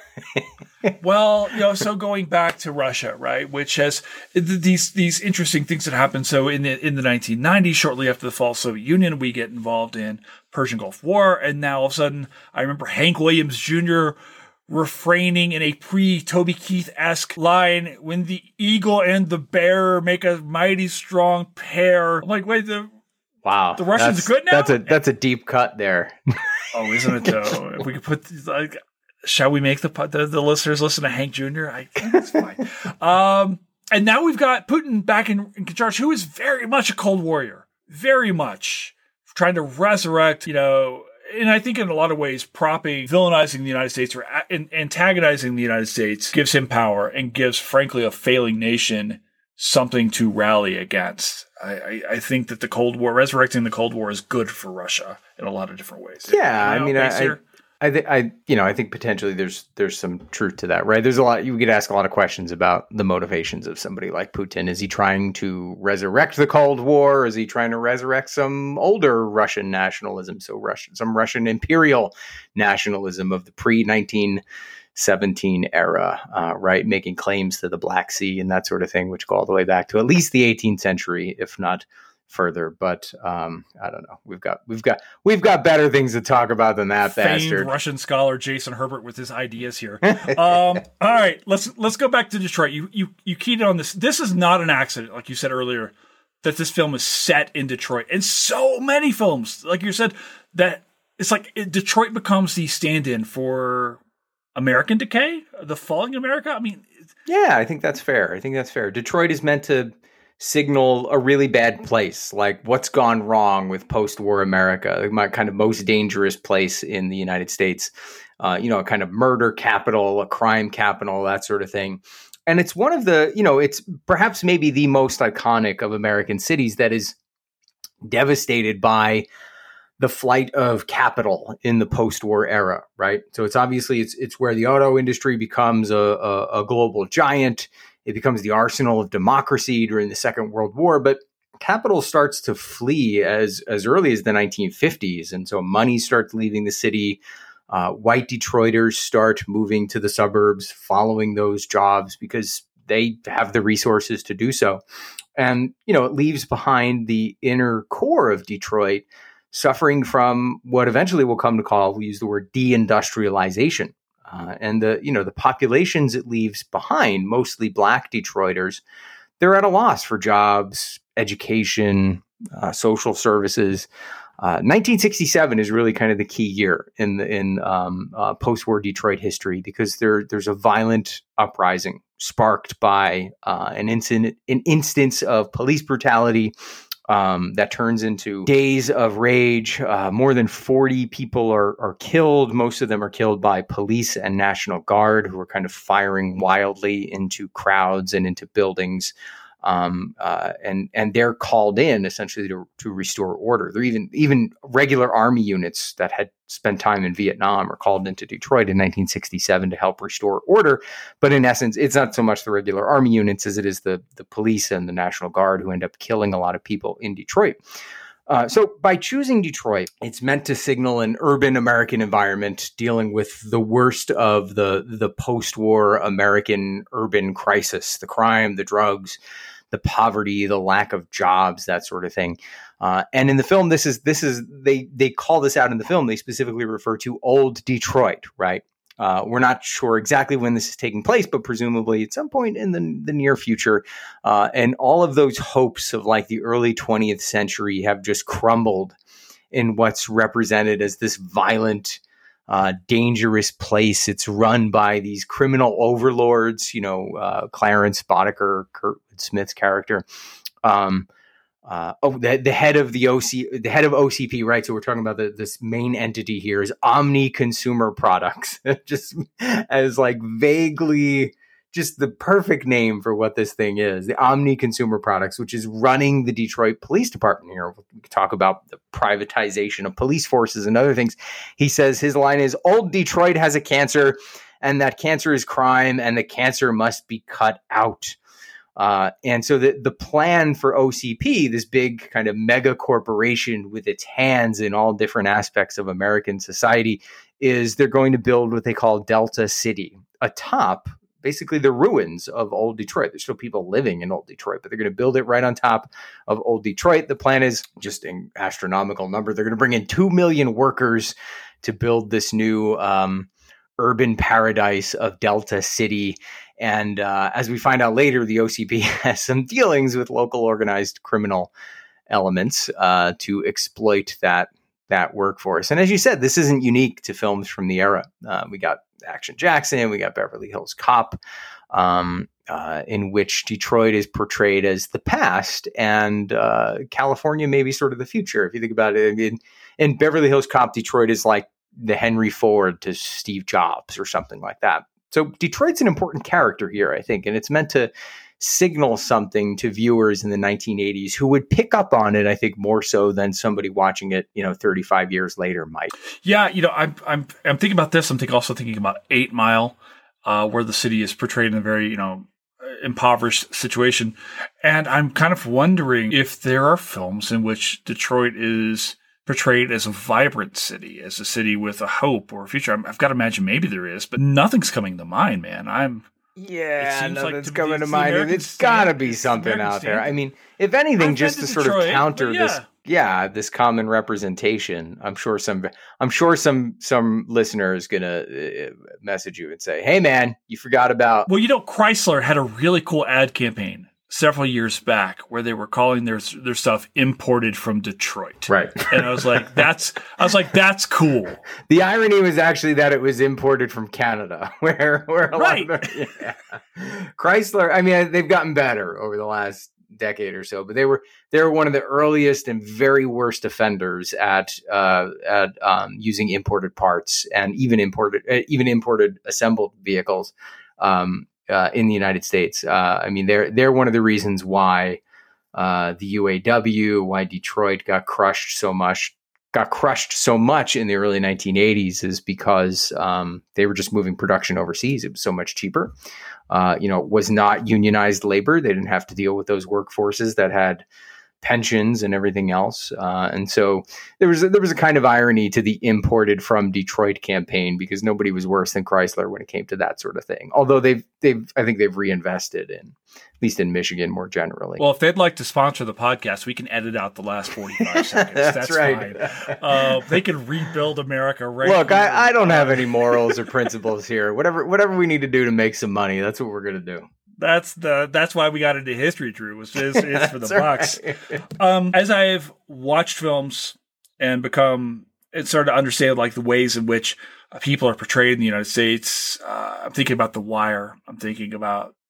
Well, you know, so going back to Russia, right, which has these these interesting things that happen. So in the in the nineteen nineties, shortly after the fall of the Soviet Union, we get involved in Persian Gulf War, and now all of a sudden, I remember Hank Williams Junior refraining in a pre-Toby Keith-esque line, "When the eagle and the bear make a mighty strong pair." I'm like, wait, the wow, the Russians that's, are good now? That's a that's a deep cut there. Oh, isn't it though? If we could put, like, shall we make the, the the listeners listen to Hank Junior? I think it's fine. um, and now we've got Putin back in, in charge, who is very much a Cold Warrior, very much trying to resurrect, you know, and I think in a lot of ways, propping, villainizing the United States or a- antagonizing the United States gives him power and gives, frankly, a failing nation something to rally against. I, I, I think that the Cold War, resurrecting the Cold War, is good for Russia in a lot of different ways. Yeah, you know, I mean, I, I, th- I, you know, I think potentially there's there's some truth to that, right? There's a lot. You could ask a lot of questions about the motivations of somebody like Putin. Is he trying to resurrect the Cold War? Is he trying to resurrect some older Russian nationalism? So Russian, some Russian imperial nationalism of the pre nineteen seventeen era, uh, right? Making claims to the Black Sea and that sort of thing, which go all the way back to at least the eighteenth century, if not further. But um, I don't know. We've got we've got we've got better things to talk about than that. Famed bastard. Russian scholar Jason Herbert with his ideas here. um, all right, let's let's go back to Detroit. You you you keyed on this. This is not an accident, like you said earlier, that this film is set in Detroit. And so many films, like you said, that it's like it, Detroit becomes the stand-in for American Decay, the falling America. I mean, yeah, I think that's fair. I think that's fair. Detroit is meant to signal a really bad place, like what's gone wrong with post-war America, my kind of most dangerous place in the United States. Uh, you know, a kind of murder capital, a crime capital, that sort of thing. And it's one of the, you know, it's perhaps maybe the most iconic of American cities that is devastated by the flight of capital in the post-war era, right? So it's obviously it's it's where the auto industry becomes a, a, a global giant. It becomes the arsenal of democracy during the Second World War. But capital starts to flee as as early as the nineteen fifties, and so money starts leaving the city. Uh, white Detroiters start moving to the suburbs, following those jobs because they have the resources to do so. And you know, it leaves behind the inner core of Detroit, suffering from what eventually we'll come to call, we use the word deindustrialization. Uh, and the, you know, the populations it leaves behind, mostly Black Detroiters, they're at a loss for jobs, education, uh, social services. Uh, nineteen sixty-seven is really kind of the key year in the, in um, uh, post-war Detroit history because there there's a violent uprising sparked by uh, an incident, an instance of police brutality Um, that turns into days of rage. Uh, more than forty people are, are killed. Most of them are killed by police and National Guard, who are kind of firing wildly into crowds and into buildings. Um, uh, and and they're called in essentially to, to restore order. They're even even regular army units that had spent time in Vietnam are called into Detroit in nineteen sixty-seven to help restore order. But in essence, it's not so much the regular army units as it is the the police and the National Guard who end up killing a lot of people in Detroit. Uh, so by choosing Detroit, it's meant to signal an urban American environment dealing with the worst of the the post-war American urban crisis, the crime, the drugs, the poverty, the lack of jobs, that sort of thing. Uh, and in the film, this is this is they they call this out in the film. They specifically refer to Old Detroit, right? Uh, we're not sure exactly when this is taking place, but presumably at some point in the, the near future. Uh, and all of those hopes of like the early twentieth century have just crumbled in what's represented as this violent, uh, dangerous place. It's run by these criminal overlords, you know, uh, Clarence Boddicker, Kurtwood Smith's character. Um, Uh, oh, the, the head of the O C, the head of O C P, right? So we're talking about the, this main entity here is Omni Consumer Products, just as like vaguely, just the perfect name for what this thing is. The Omni Consumer Products, which is running the Detroit Police Department here. We can talk about the privatization of police forces and other things. He says his line is, "Old Detroit has a cancer, and that cancer is crime, and the cancer must be cut out." Uh, and so the, the plan for O C P, this big kind of mega corporation with its hands in all different aspects of American society, is they're going to build what they call Delta City atop basically the ruins of Old Detroit. There's still people living in Old Detroit, but they're going to build it right on top of Old Detroit. The plan is just an astronomical number. They're going to bring in two million workers to build this new um, urban paradise of Delta City. And uh, as we find out later, the O C P has some dealings with local organized criminal elements uh, to exploit that that workforce. And as you said, this isn't unique to films from the era. Uh, we got Action Jackson, we got Beverly Hills Cop, um, uh, in which Detroit is portrayed as the past and uh, California maybe sort of the future. If you think about it, in, in Beverly Hills Cop, Detroit is like the Henry Ford to Steve Jobs or something like that. So Detroit's an important character here, I think, and it's meant to signal something to viewers in the nineteen eighties who would pick up on it, I think, more so than somebody watching it, you know, thirty-five years later might. Yeah, you know, I'm I'm I'm thinking about this. I'm thinking also thinking about Eight Mile, uh, where the city is portrayed in a very, you know, impoverished situation, and I'm kind of wondering if there are films in which Detroit is portrayed as a vibrant city, as a city with a hope or a future. I'm, I've got to imagine maybe there is, but nothing's coming to mind, man. I'm yeah, nothing's like coming to mind. It's got to be something out there. I mean, if anything, I've just to, to sort Detroit, of counter yeah. this, yeah, this common representation. I'm sure some, I'm sure some, some listener is gonna uh, message you and say, "Hey, man, you forgot about." Well, you know, Chrysler had a really cool ad campaign several years back where they were calling their their stuff imported from Detroit. Right. And I was like, that's I was like, that's cool. The irony was actually that it was imported from Canada, where where a right. lot of them, yeah. Chrysler, I mean, they've gotten better over the last decade or so, but they were they were one of the earliest and very worst offenders at uh, at um, using imported parts and even imported uh, even imported assembled vehicles. Um, Uh, in the United States. Uh, I mean, they're they're one of the reasons why uh, the U A W, why Detroit got crushed so much, got crushed so much in the early nineteen eighties is because um, they were just moving production overseas. It was so much cheaper. Uh, you know, it was not unionized labor. They didn't have to deal with those workforces that had pensions and everything else. Uh, and so there was a, there was a kind of irony to the imported from Detroit campaign because nobody was worse than Chrysler when it came to that sort of thing. Although they've they've I think they've reinvested in, at least in Michigan more generally. Well, if they'd like to sponsor the podcast, we can edit out the last forty-five seconds. That's, That's right. fine. Uh, they can rebuild America right Look, here. I, I don't have any morals or principles here. Whatever whatever we need to do to make some money, that's what we're going to do. That's the that's why we got into history, Drew. Was is, is for the bucks. Right. Um, as I've watched films and become and started to understand like the ways in which people are portrayed in the United States, uh, I'm thinking about The Wire. I'm thinking about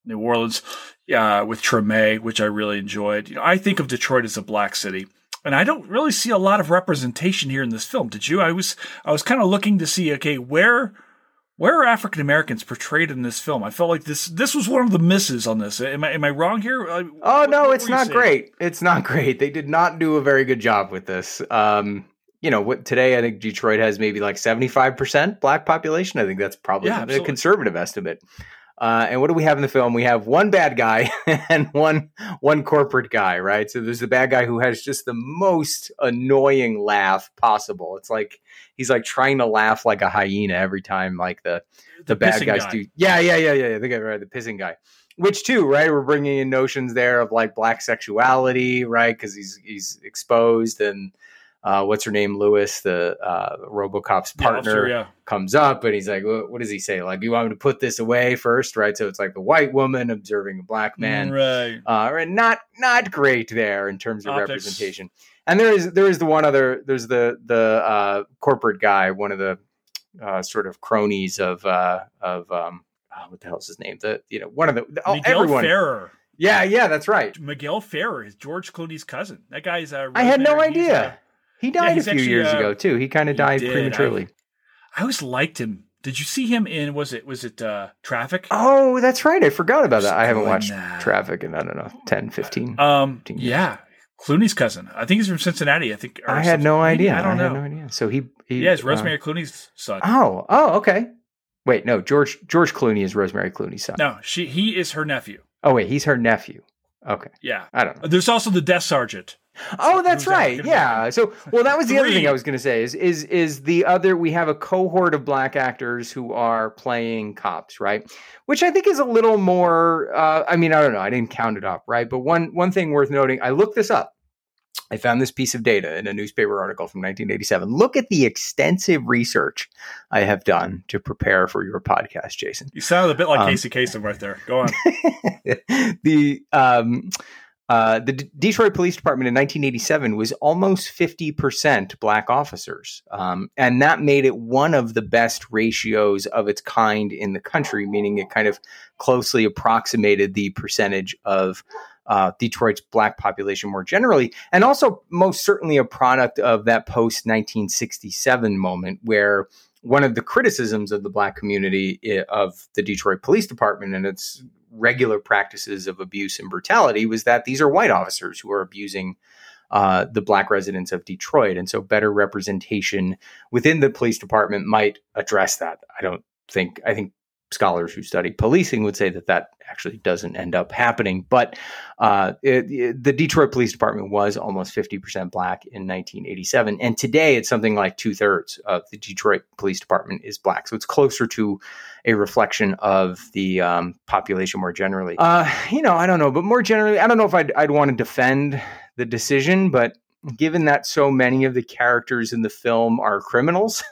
New Orleans, uh, with Treme, which I really enjoyed. You know, I think of Detroit as a black city, and I don't really see a lot of representation here in this film. Did you? I was I was kind of looking to see, okay, where where are African Americans portrayed in this film? I felt like this this was one of the misses on this. Am I am I wrong here? Uh, oh what, no, what it's not great. It's not great. They did not do a very good job with this. Um, you know, what today I think Detroit has maybe like seventy-five percent black population. I think that's probably Yeah, a conservative estimate. Uh, and what do we have in the film? We have one bad guy and one one corporate guy, right? So there's the bad guy who has just the most annoying laugh possible. It's like he's like trying to laugh like a hyena every time, like the the, The bad pissing guys guy. do. Yeah, yeah, yeah, yeah. yeah. The guy, right? The pissing guy. Which too, right? We're bringing in notions there of like black sexuality, right? Because he's he's exposed, and uh, what's her name, Lewis, the uh, RoboCop's Yeah, partner, officer, yeah. comes up, and he's like, what, "What does he say? Like, you want me to put this away first, right?" So it's like the white woman observing a black man, Right. uh, and not not great there in terms of Optics. representation. And there is there is the one other there's the the uh, corporate guy, one of the uh, sort of cronies of uh, of um, oh, what the hell's his name? The you know one of the oh, Miguel everyone. Ferrer. Yeah, yeah, that's right. Miguel Ferrer is George Clooney's cousin. That guy is. Uh, I had no Rosemary. He's, idea. uh, He died he's a few actually, years uh, ago too. He kind of he died did. prematurely. I always liked him. Did you see him in? Was it was it uh, Traffic? Oh, that's right. I forgot about that. I haven't Good watched that. Traffic in I don't know ten, fifteen. Um, fifteen years. yeah, Clooney's cousin. I think he's from Cincinnati. I think. or I had something. no Maybe, idea. I don't I know. had no idea. So he, he Yeah, it's uh, Rosemary Clooney's son. oh, oh, okay. Wait, no, George George Clooney is Rosemary Clooney's son. No, she he is her nephew. Oh, wait, he's her nephew. Okay, Yeah. I don't know. There's also the desk sergeant. Oh, that's Who's right. African Yeah. So, well, that was the other Three. thing I was going to say is is is the other. We have a cohort of black actors who are playing cops, right? Which I think is a little more. Uh, I mean, I don't know. I didn't count it up, right? But one one thing worth noting. I looked this up. I found this piece of data in a newspaper article from nineteen eighty-seven. Look at the extensive research I have done to prepare for your podcast, Jason. You sounded a bit like Um, Casey Kasem right there. Go on. the um, uh, the D- Detroit Police Department in nineteen eighty-seven was almost fifty percent black officers, um, and that made it one of the best ratios of its kind in the country, meaning it kind of closely approximated the percentage of uh, Detroit's black population more generally, and also most certainly a product of that post nineteen sixty-seven moment where one of the criticisms of the black community i- of the Detroit Police Department and its regular practices of abuse and brutality was that these are white officers who are abusing uh, the black residents of Detroit. And so better representation within the police department might address that. I don't think, I think scholars who study policing would say that that actually doesn't end up happening. But uh, it, it- the Detroit Police Department was almost fifty percent black in nineteen eighty-seven. And today it's something like two thirds of the Detroit Police Department is black. So it's closer to a reflection of the um, population more generally. Uh, you know, I don't know, but more generally, I don't know if I'd, I'd want to defend the decision, but given that so many of the characters in the film are criminals,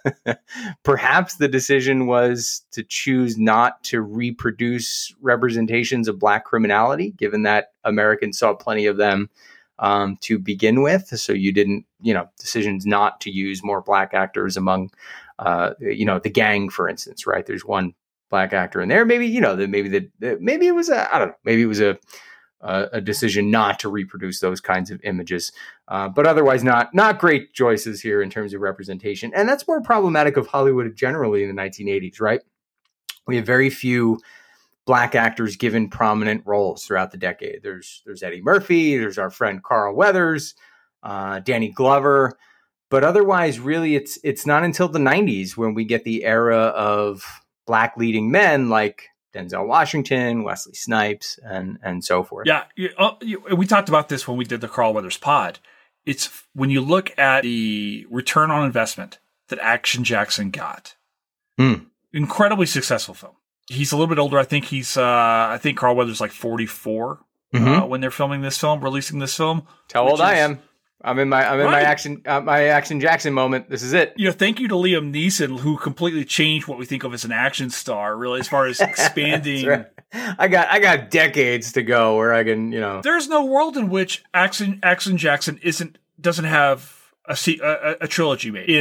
perhaps the decision was to choose not to reproduce representations of black criminality, given that Americans saw plenty of them um, to begin with. So you didn't, you know, decisions not to use more black actors among, uh, you know, the gang, for instance, right? There's one black actor in there. Maybe, you know, that maybe the, maybe it was a, I don't know, maybe it was a, Uh, a decision not to reproduce those kinds of images, uh, but otherwise not not great choices here in terms of representation, and that's more problematic of Hollywood generally in the nineteen eighties. Right, we have very few black actors given prominent roles throughout the decade. There's there's Eddie Murphy, there's our friend Carl Weathers, uh, Danny Glover, but otherwise, really, it's it's not until the nineties when we get the era of black leading men like Denzel Washington, Wesley Snipes, and and so forth. Yeah, you, uh, you, we talked about this when we did the Carl Weathers pod. It's when you look at the return on investment that Action Jackson got. Mm. Incredibly successful film. He's a little bit older. I think he's. Uh, I think Carl Weathers like forty-four Mm-hmm. uh, when they're filming this film, releasing this film. It's how old which I is- am. I'm in my I'm in my Right. action uh, my Action Jackson moment. This is it. You know, thank you to Liam Neeson, who completely changed what we think of as an action star. Really, as far as expanding. That's right. I got I got decades to go where I can, you know. There's no world in which Action Action Jackson isn't doesn't have a, se- a, a trilogy made in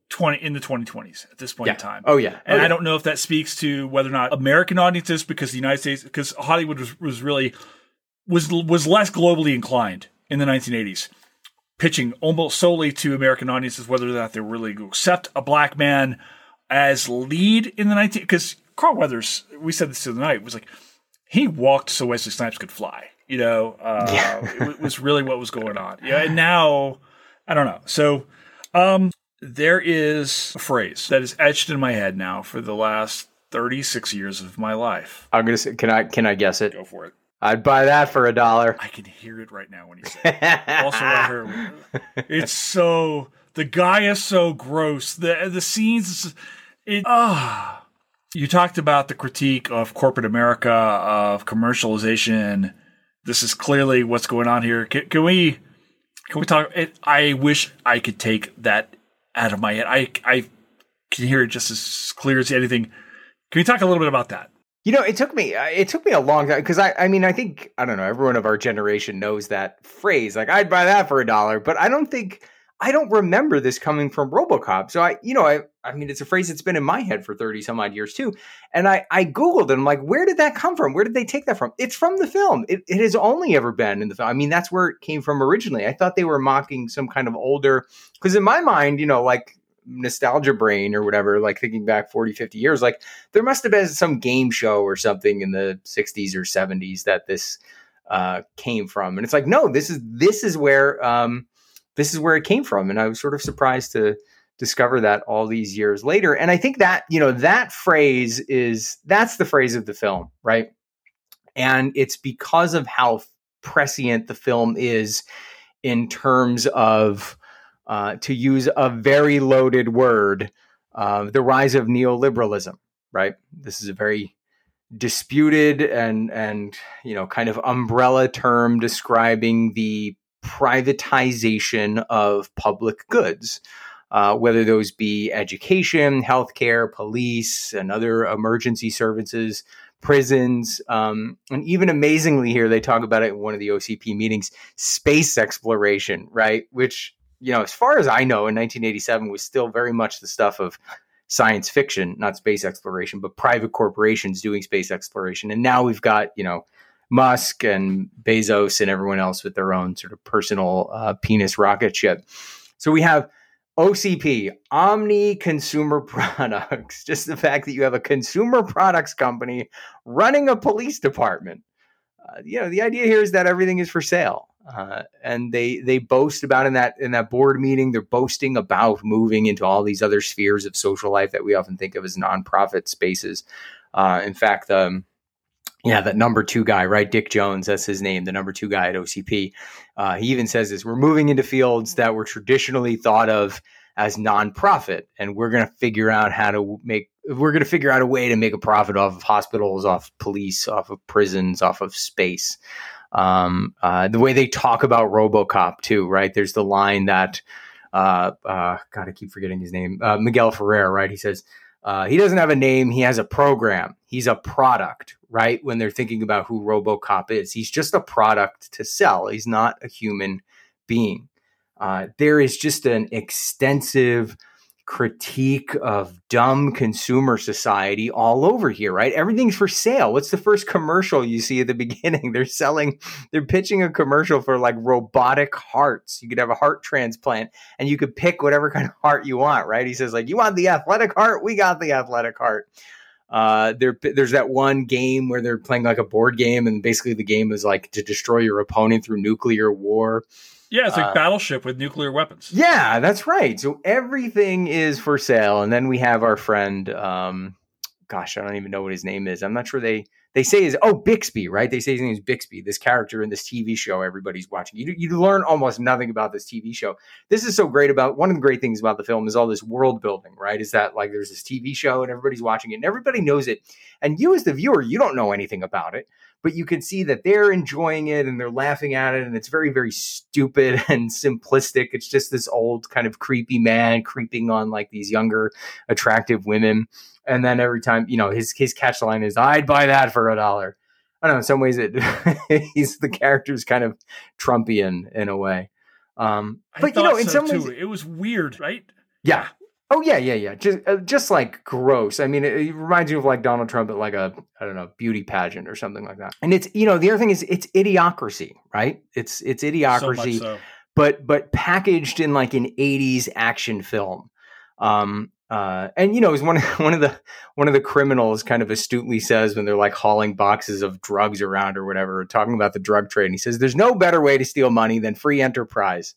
twenty in the twenty twenties at this point yeah. in time. Oh yeah. And oh, I yeah. don't know if that speaks to whether or not American audiences, because the United States, because Hollywood was, was really was was less globally inclined in the nineteen eighties, pitching almost solely to American audiences whether or not they were really going to accept a black man as lead in the nineteen. Because Carl Weathers, we said this the other night, was like he walked so Wesley Snipes could fly. You know, uh, yeah. it was really what was going on. Yeah, and now I don't know. So. Um, There is a phrase that is etched in my head now for the last thirty-six years of my life. I'm gonna say, can I can I guess it? Go for it. I'd buy that for a dollar. I can hear it right now when you say it. Also, I heard it's so the guy is so gross. The the scenes, it ah. You talked about the critique of corporate America, of commercialization. This is clearly what's going on here. Can, can we can we talk? It, I wish I could take that out of my head. I I can hear it just as clear as anything. Can you talk a little bit about that? You know, it took me it took me a long time because I I mean I think I don't know everyone of our generation knows that phrase, like I'd buy that for a dollar, but I don't think I don't remember this coming from RoboCop. So I you know I I mean it's a phrase that's been in my head for thirty some odd years too, and I I googled it. I'm like, where did that come from? Where did they take that from? It's from the film. It it has only ever been in the film. I mean that's where it came from originally. I thought they were mocking some kind of older, because in my mind, you know, like nostalgia brain or whatever, like thinking back forty, fifty years, like there must have been some game show or something in the sixties or seventies that this uh, came from. And it's like, no, this is, this is where, um, this is where it came from. And I was sort of surprised to discover that all these years later. And I think that, you know, that phrase is, that's the phrase of the film, right? And it's because of how prescient the film is in terms of, Uh, to use a very loaded word, uh, the rise of neoliberalism, right? This is a very disputed and, and, you know, kind of umbrella term describing the privatization of public goods, uh, whether those be education, healthcare, police, and other emergency services, prisons, um, and even amazingly here, they talk about it in one of the O C P meetings, space exploration, right? Which, you know, as far as I know, in nineteen eighty-seven was still very much the stuff of science fiction, not space exploration, but private corporations doing space exploration. And now we've got, you know, Musk and Bezos and everyone else with their own sort of personal uh, penis rocket ship. So we have O C P, Omni Consumer Products, just the fact that you have a consumer products company running a police department. Uh, you know, the idea here is that everything is for sale. Uh, and they they boast about in that in that board meeting, they're boasting about moving into all these other spheres of social life that we often think of as nonprofit spaces. Uh, in fact, um, yeah, that number two guy, right? Dick Jones, that's his name, the number two guy at O C P. Uh, he even says this: we're moving into fields that were traditionally thought of as nonprofit, and we're going to figure out how to make. We're going to figure out a way to make a profit off of hospitals, off police, off of prisons, off of space. Um, uh, the way they talk about RoboCop too, right? There's the line that, uh, uh, God, I keep forgetting his name, uh, Miguel Ferrer, right? He says, uh, he doesn't have a name. He has a program. He's a product, right? When they're thinking about who RoboCop is, he's just a product to sell. He's not a human being. Uh, there is just an extensive critique of dumb consumer society all over here, right? Everything's for sale. What's the first commercial you see at the beginning? They're selling, they're pitching a commercial for like robotic hearts. You could have a heart transplant and you could pick whatever kind of heart you want, right? He says like, you want the athletic heart? We got the athletic heart. Uh, there, there's that one game where they're playing like a board game and basically the game is like to destroy your opponent through nuclear war. Yeah, it's like uh, Battleship with nuclear weapons. Yeah, that's right. So everything is for sale. And then we have our friend, um, gosh, I don't even know what his name is. I'm not sure they, they say is, oh, Bixby, right? They say his name is Bixby, this character in this T V show everybody's watching. You, you learn almost nothing about this T V show. This is so great about, one of the great things about the film is all this world building, right? Is that like there's this T V show and everybody's watching it and everybody knows it. And you as the viewer, you don't know anything about it. But you can see that they're enjoying it and they're laughing at it. And it's very, very stupid and simplistic. It's just this old kind of creepy man creeping on like these younger, attractive women. And then every time, you know, his his catch line is, I'd buy that for a dollar. I don't know. In some ways, it he's the character's kind of Trumpian in a way. Um, but, you know, in so some too. ways, it was weird, right? Yeah. Oh yeah, yeah, yeah. Just uh, just like gross. I mean, it, it reminds you of like Donald Trump at like a I don't know beauty pageant or something like that. And it's you know the other thing is it's idiocracy, right? It's it's So much idiocracy, so. but but packaged in like an eighties action film. Um, uh, and you know, as one one of the one of the criminals kind of astutely says when they're like hauling boxes of drugs around or whatever, talking about the drug trade, and he says, "There's no better way to steal money than free enterprise."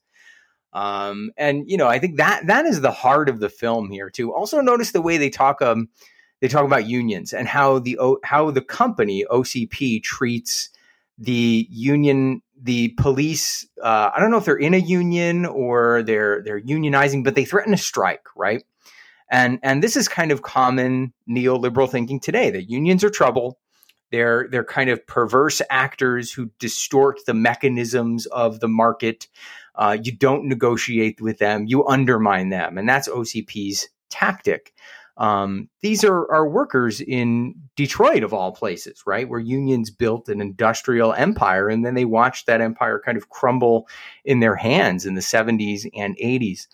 Um, and you know, I think that that is the heart of the film here too. Also, notice the way they talk. Um, they talk about unions and how the how the company O C P treats the union, the police. Uh, I don't know if they're in a union or they're they're unionizing, but they threaten a strike, right? And and this is kind of common neoliberal thinking today. That unions are trouble. They're they're kind of perverse actors who distort the mechanisms of the market. Uh, you don't negotiate with them. You undermine them. And that's O C P's tactic. Um, these are, are workers in Detroit, of all places, right? Where unions built an industrial empire, and then they watched that empire kind of crumble in their hands in the seventies and eighties.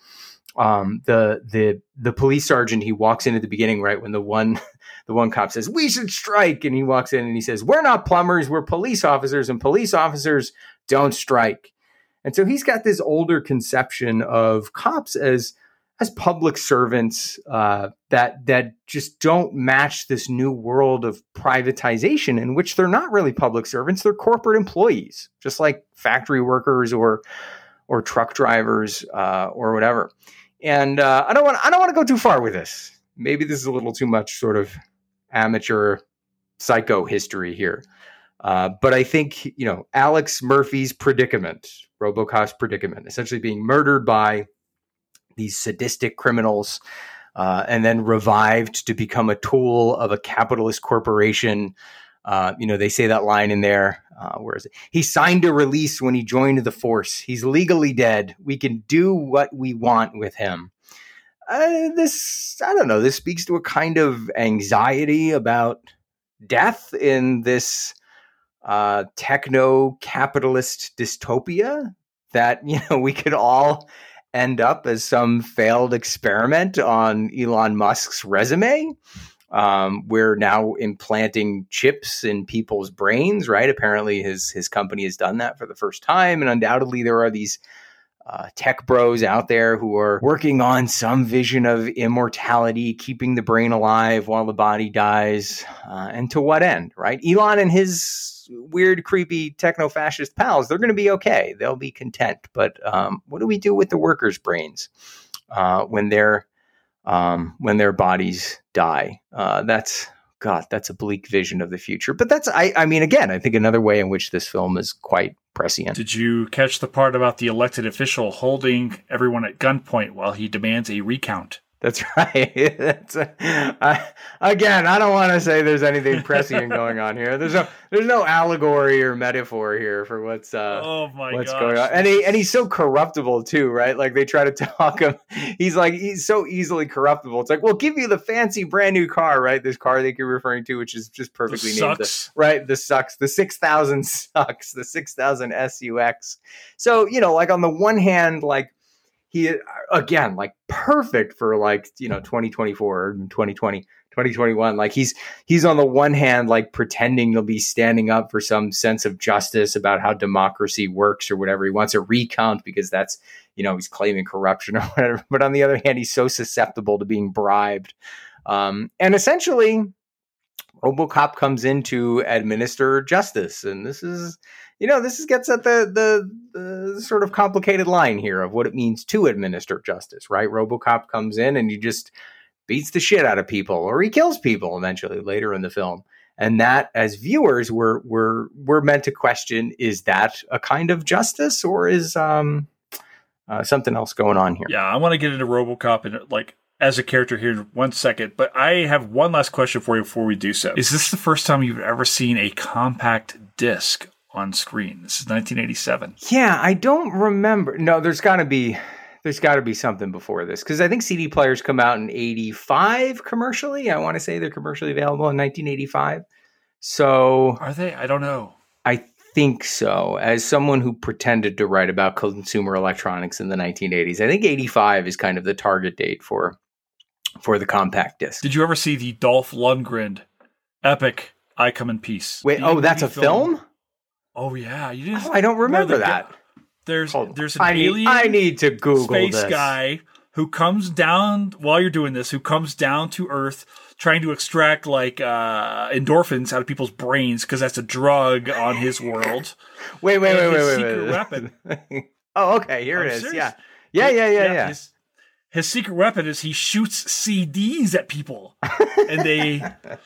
Um, the the the police sergeant, he walks in at the beginning, right, when the one the one cop says, "We should strike," and he walks in and he says, "We're not plumbers, we're police officers, and police officers don't strike." And so he's got this older conception of cops as as public servants uh, that that just don't match this new world of privatization in which they're not really public servants; they're corporate employees, just like factory workers or or truck drivers uh, or whatever. And uh, I don't want I don't want to go too far with this. Maybe this is a little too much sort of amateur psycho history here. Uh, but I think, you know, Alex Murphy's predicament, RoboCop's predicament, essentially being murdered by these sadistic criminals uh, and then revived to become a tool of a capitalist corporation. Uh, you know, they say that line in there. Uh, where is it? He signed a release when he joined the force. He's legally dead. We can do what we want with him. Uh, this, I don't know, this speaks to a kind of anxiety about death in this uh, techno-capitalist dystopia that, you know, we could all end up as some failed experiment on Elon Musk's resume. Um, we're now implanting chips in people's brains, right? Apparently his his company has done that for the first time. And undoubtedly there are these uh, tech bros out there who are working on some vision of immortality, keeping the brain alive while the body dies. Uh, and to what end, right? Elon and his weird, creepy techno-fascist pals, they're going to be okay. They'll be content. But um, what do we do with the workers' brains uh, when they're um, when their bodies die? Uh, that's God, that's a bleak vision of the future. But that's, I, I mean, again, I think another way in which this film is quite prescient. Did you catch the part about the elected official holding everyone at gunpoint while he demands a recount? That's right. That's a, uh, again, I don't want to say there's anything prescient going on here. There's no, there's no allegory or metaphor here for what's uh, oh my what's gosh. going on. And he and he's so corruptible too, right? Like they try to talk him. He's like he's so easily corruptible. It's like, we'll give you the fancy brand new car, right? This car that you're referring to, which is just perfectly the named, sucks. The, right? The sucks. The six thousand sucks. The six thousand S U X. So you know, like on the one hand, like. He, again, like perfect for like, you know, twenty twenty-four or twenty twenty, twenty twenty-one. Like he's, he's on the one hand, like pretending to be standing up for some sense of justice about how democracy works or whatever. He wants a recount because that's, you know, he's claiming corruption or whatever. But on the other hand, he's so susceptible to being bribed. Um, and essentially, RoboCop comes in to administer justice. And this is, you know, this is, gets at the, the the sort of complicated line here of what it means to administer justice, right? RoboCop comes in and he just beats the shit out of people, or he kills people eventually later in the film. And that, as viewers, we're we're we're meant to question: is that a kind of justice, or is um uh, something else going on here? Yeah, I want to get into RoboCop and like. As a character here in one second, but I have one last question for you before we do so. Is this the first time you've ever seen a compact disc on screen? This is nineteen eighty-seven. Yeah, I don't remember. No, there's got to be there's got to be something before this, because I think C D players come out in eighty-five commercially. I want to say they're commercially available in nineteen eighty-five. So are they? I don't know. I think so. As someone who pretended to write about consumer electronics in the nineteen eighties, I think eighty-five is kind of the target date for for the compact disc. Did you ever see the Dolph Lundgren epic I Come in Peace? Wait, the oh, that's a film? film? Oh yeah, you didn't. Oh, I don't remember the, that. There's Hold there's an I need, alien. I need to Google space this. guy who comes down while you're doing this. Who comes down to Earth trying to extract like uh, endorphins out of people's brains because that's a drug on his world. wait, wait, and wait, his wait, secret wait. weapon. Oh, okay, here I'm it is. serious. Yeah. Yeah, yeah, yeah, yeah. yeah. His, his secret weapon is he shoots C Ds at people, and they.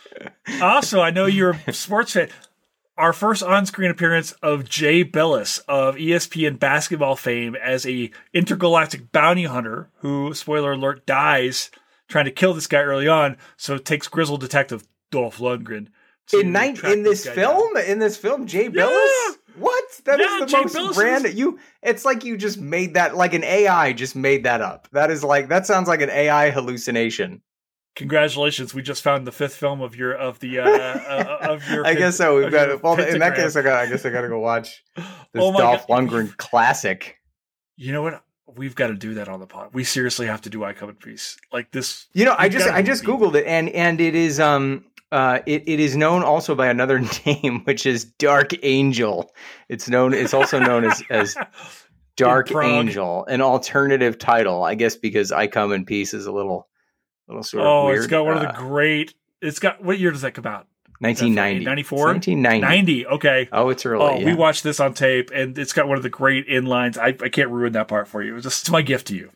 Also, I know you're a sports fan. Our first on-screen appearance of Jay Billis of E S P N basketball fame as a intergalactic bounty hunter who, spoiler alert, dies trying to kill this guy early on. So it takes grizzled detective Dolph Lundgren to in night in this film. Down. In this film, Jay Billis. Yeah. What? That yeah, is the Jay most Billis random. Is... You. It's like you just made that. Like an A I just made that up. That is like that sounds like an A I hallucination. Congratulations! We just found the fifth film of your of the uh, uh of your. I guess so. We've got. Well, pentagram. In that case, I got. I guess I got to go watch this oh Dolph God. Lundgren classic. You know what? We've got to do that on the pod. We seriously have to do I Come in Peace like this. You know, I just I just googled it, and and it is um uh it, it is known also by another name, which is Dark Angel. It's known. It's also known as as Dark Angel, an alternative title, I guess, because I Come in Peace is a little. Little sort oh, of weird. It's got one uh, of the great. It's got what year does that come out? nineteen ninety. ninety-four? nineteen ninety. ninety. Okay. Oh, it's early. Oh, yeah. we watched this on tape, and it's got one of the great inlines. I, I can't ruin that part for you. It's just it's my gift to you.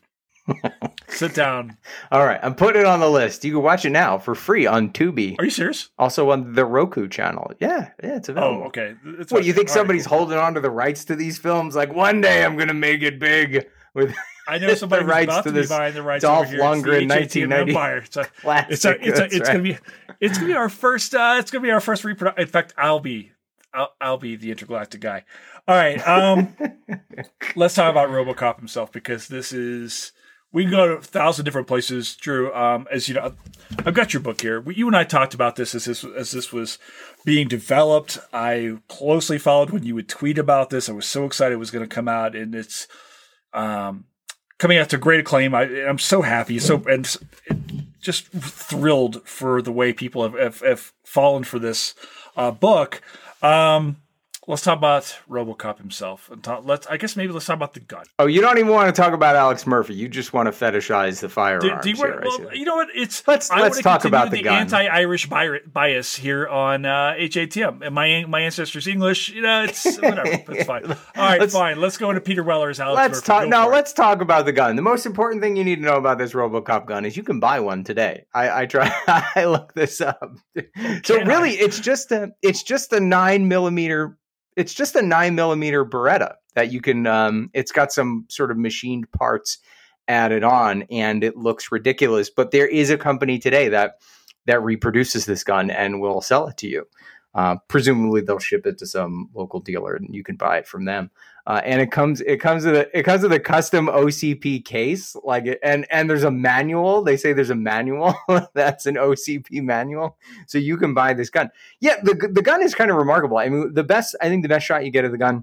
Sit down. All right, I'm putting it on the list. You can watch it now for free on Tubi. Are you serious? Also on the Roku channel. Yeah, yeah, it's available. Oh, okay. It's what, you think somebody's right, cool. holding on to the rights to these films? Like, one day I'm going to make it big with. I know somebody who's about to, to be buying the rights Dolph over here. Lundgren, nineteen ninety Empire. It's a, classic. It's, a, it's, a, it's right. gonna be it's gonna be our first. Uh, it's gonna be our first reproduction. In fact, I'll be I'll, I'll be the intergalactic guy. All right, um, let's talk about RoboCop himself because this is we can go to a thousand different places. Drew, um, as you know, I've got your book here. You and I talked about this as this as this was being developed. I closely followed when you would tweet about this. I was so excited it was going to come out, and it's. Um, Coming out to great acclaim. I, I'm so happy, so and just thrilled for the way people have, have, have fallen for this uh, book. Um, let's talk about RoboCop himself, and talk, let's. I guess maybe let's talk about the gun. Oh, you don't even want to talk about Alex Murphy. You just want to fetishize the firearms. Do, do you, here, well, you know what? It's let's I let's talk about the, the gun. Anti-Irish bias here on uh, H A T M. And my my ancestors English. You know, it's whatever. It's fine. All right, let's, fine. Let's go into Peter Weller's Alex let's Murphy. talk. Go no, let's talk about the gun. The most important thing you need to know about this RoboCop gun is you can buy one today. I, I try. I looked this up. So can really, I? it's just a it's just a nine millimeter. It's just a nine millimeter Beretta that you can, um, it's got some sort of machined parts added on and it looks ridiculous, but there is a company today that, that reproduces this gun and will sell it to you. Uh, presumably they'll ship it to some local dealer and you can buy it from them. Uh, and it comes, it comes with a, it comes with a custom O C P case, like, it, and, and there's a manual. They say there's a manual that's an O C P manual. So you can buy this gun. Yeah. The, the gun is kind of remarkable. I mean, the best, I think the best shot you get of the gun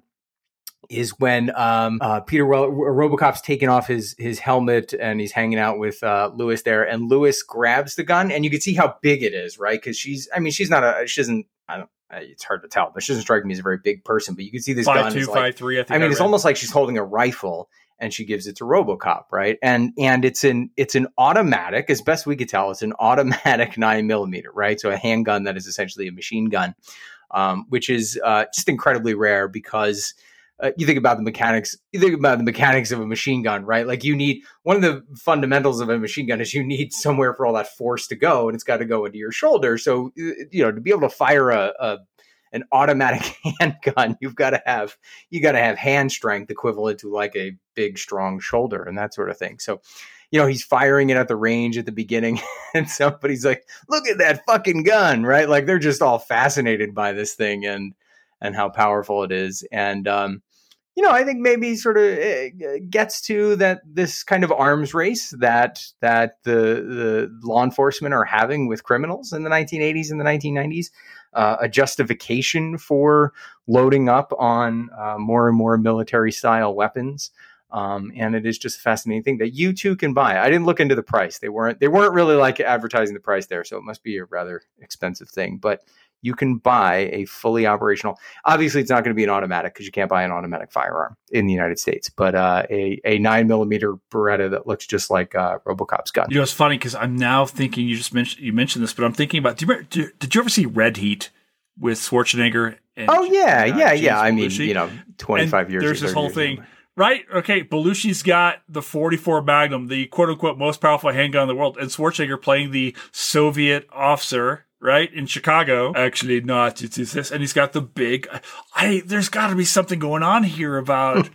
is when um, uh, Peter well, RoboCop's taking off his his helmet and he's hanging out with uh, Lewis there, and Lewis grabs the gun, and you can see how big it is, right? Because she's, I mean, she's not a, she doesn't, I don't, it's hard to tell, but she doesn't strike me as a very big person. But you can see this five, gun two, is five, like, three, I, think I mean, I it's read. almost like she's holding a rifle, and she gives it to RoboCop, right? And and it's an it's an automatic, as best we could tell, it's an automatic nine millimeter, right? So a handgun that is essentially a machine gun, um, which is uh, just incredibly rare because. Uh, you think about the mechanics, you think about the mechanics of a machine gun, right? Like you need, one of the fundamentals of a machine gun is you need somewhere for all that force to go, and it's got to go into your shoulder. So, you know, to be able to fire a, a an automatic handgun, you've got to have, you got to have hand strength equivalent to like a big, strong shoulder and that sort of thing. So, you know, he's firing it at the range at the beginning and somebody's like, look at that fucking gun, right? Like they're just all fascinated by this thing and, and how powerful it is. And, um, you know, I think maybe sort of gets to that this kind of arms race that that the the law enforcement are having with criminals in the nineteen eighties and the nineteen nineties, uh, a justification for loading up on uh, more and more military style weapons. Um, and it is just a fascinating thing that you too can buy. I didn't look into the price. They weren't they weren't really like advertising the price there, so it must be a rather expensive thing. But you can buy a fully operational. Obviously, it's not going to be an automatic because you can't buy an automatic firearm in the United States. But uh, a a nine millimeter Beretta that looks just like uh, RoboCop's gun. You know, it's funny because I'm now thinking you just mentioned you mentioned this, but I'm thinking about. Do you remember, do, did you ever see Red Heat with Schwarzenegger? And, oh yeah, uh, yeah, James yeah. I mean, Belushi? you know, twenty-five and years. There's this whole years thing. Ago. Right? Okay, Belushi's got the forty-four Magnum, the quote-unquote most powerful handgun in the world, and Schwarzenegger playing the Soviet officer, right, in Chicago. Actually, not. It's, it's this. And he's got the big... I. There's got to be something going on here about...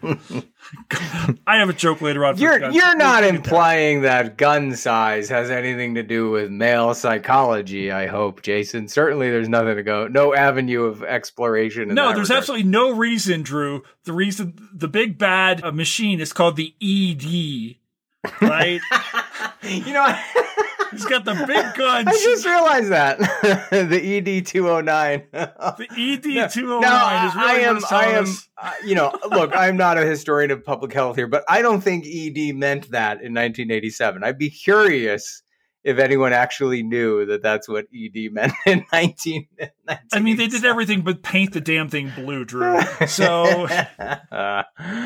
I have a joke later on. For You're guns. you're not implying that gun size has anything to do with male psychology, I hope, Jason. Certainly there's nothing to go, no avenue of exploration. In no, that there's regard. absolutely no reason, Drew. The reason, the big bad uh, machine is called the E D, right? You know, he's got the big guns. I just realized that. The E D two oh nine. The E D two oh nine no, is really I am, what it's I telling am, us. uh, you know, look, I'm not a historian of public health here, but I don't think E D meant that in nineteen eighty-seven. I'd be curious if anyone actually knew that that's what E D meant in nineteen eighty-seven. I mean, they did everything but paint the damn thing blue, Drew. So, uh,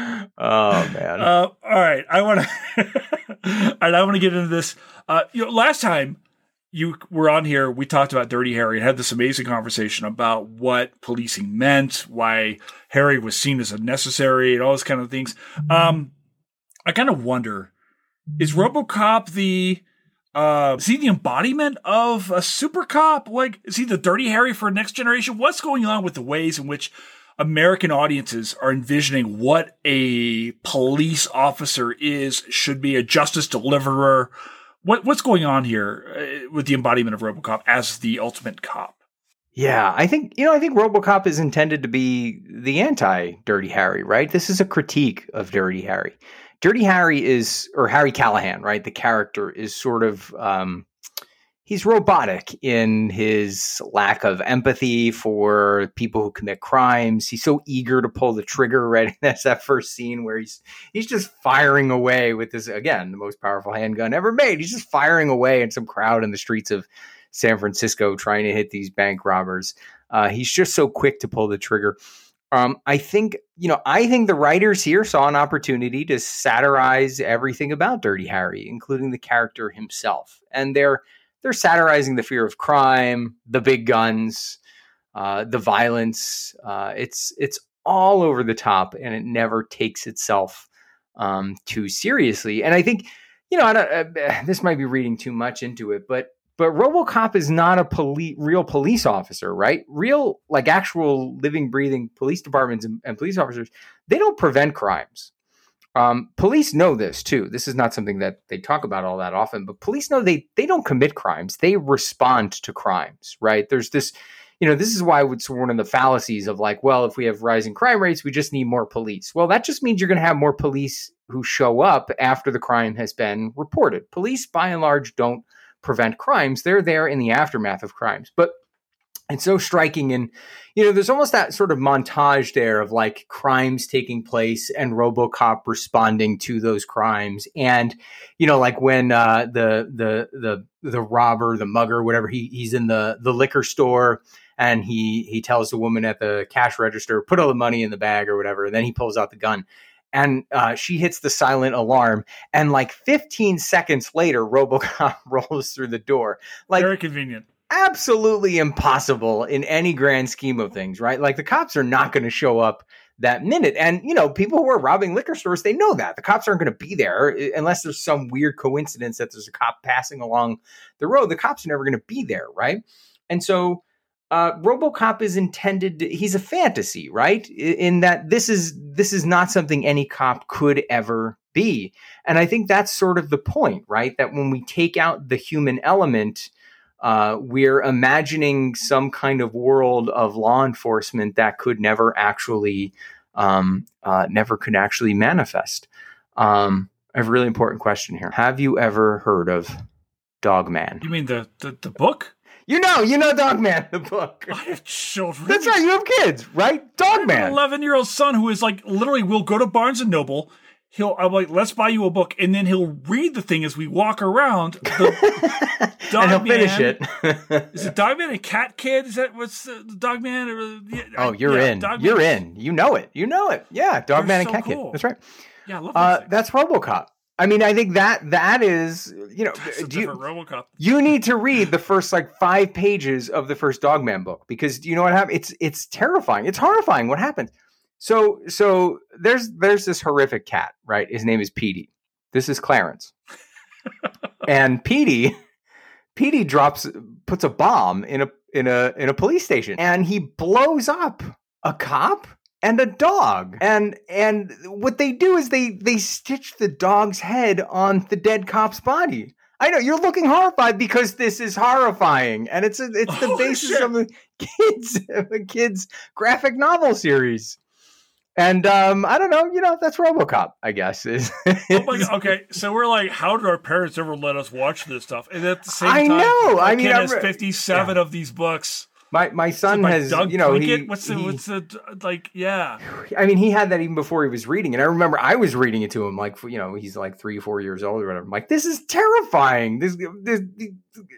oh man. Uh, all right, I want to, all right, I want to get into this. Uh, you know, last time you were on here, we talked about Dirty Harry and had this amazing conversation about what policing meant, why Harry was seen as unnecessary, and all those kind of things. Um, I kind of wonder, is RoboCop the Uh, is he the embodiment of a super cop? Like, is he the Dirty Harry for next generation? What's going on with the ways in which American audiences are envisioning what a police officer is, should be a justice deliverer? What what's going on here uh, with the embodiment of RoboCop as the ultimate cop? Yeah, I think, you know, I think RoboCop is intended to be the anti-Dirty Harry, right? This is a critique of Dirty Harry. Dirty Harry is, or Harry Callahan, right? The character is sort of, um, he's robotic in his lack of empathy for people who commit crimes. He's so eager to pull the trigger, right? That's that first scene where he's he's just firing away with this, again, the most powerful handgun ever made. He's just firing away at some crowd in the streets of San Francisco trying to hit these bank robbers. Uh, he's just so quick to pull the trigger. Um, I think, you know, I think the writers here saw an opportunity to satirize everything about Dirty Harry, including the character himself. And they're they're satirizing the fear of crime, the big guns, uh, the violence. Uh, it's it's all over the top, and it never takes itself um, too seriously. And I think, you know, I don't, uh, this might be reading too much into it, but But RoboCop is not a poli- real police officer, right? Real, like actual living, breathing police departments and, and police officers, they don't prevent crimes. Um, police know this too. This is not something that they talk about all that often, but police know they they don't commit crimes. They respond to crimes, right? There's this, you know, this is why it's one of the fallacies of like, well, if we have rising crime rates, we just need more police. Well, that just means you're going to have more police who show up after the crime has been reported. Police, by and large, don't prevent crimes. They're there in the aftermath of crimes. But it's so striking. And, you know, there's almost that sort of montage there of like crimes taking place and RoboCop responding to those crimes. And, you know, like when uh, the, the, the, the robber, the mugger, whatever, he he's in the, the liquor store and he, he tells the woman at the cash register, put all the money in the bag or whatever. And then he pulls out the gun. And uh, she hits the silent alarm. And like fifteen seconds later, RoboCop rolls through the door. Like, very convenient. Absolutely impossible in any grand scheme of things, right? Like the cops are not going to show up that minute. And, you know, people who are robbing liquor stores, they know that. The cops aren't going to be there unless there's some weird coincidence that there's a cop passing along the road. The cops are never going to be there, right? And so Uh, RoboCop is intended to, he's a fantasy, right? In that this is this is not something any cop could ever be. And I think that's sort of the point, right? That when we take out the human element, uh, we're imagining some kind of world of law enforcement that could never actually, um, uh, never could actually manifest. Um, I have a really important question here. Have you ever heard of Dogman? You mean the the, the book? You know, you know Dogman, the book. I have children. That's right, you have kids, right? Dogman. I have an eleven-year-old son who is like, literally will go to Barnes and Noble. he'll, I'm like, let's buy you a book. And then he'll read the thing as we walk around. The and he'll finish it. Is it Dogman and Cat Kid? Is that what's the, the Dogman? Or, yeah, oh, you're yeah, in. Dogman. You're in. You know it. You know it. Yeah. Dogman and so Cat cool. Kid. That's right. Yeah, I love uh, That's RoboCop. I mean, I think that that is, you know, That's a do you, different RoboCop. You need to read the first like five pages of the first Dogman book because you know what happened? It's it's terrifying. It's horrifying what happens. So so there's there's this horrific cat, right? His name is Petey. This is Clarence. And Petey Petey drops puts a bomb in a in a in a police station and he blows up a cop and a dog. And and what they do is they they stitch the dog's head on the dead cop's body. I know you're looking horrified because this is horrifying, and it's a, it's the oh, basis shit. of a kids of a kids graphic novel series. And um, I don't know, you know, that's RoboCop, I guess. Is, oh my God. Okay, so we're like, how did our parents ever let us watch this stuff? And at the same I time, know. my I mean, kid I'm, has fifty-seven yeah. of these books. My my son so has, Doug you know, Plinkett? he, what's the he, what's the like? Yeah, I mean, he had that even before he was reading it. I remember I was reading it to him, like, you know, he's like three, four years old or whatever. I'm like, this is terrifying. This, this, this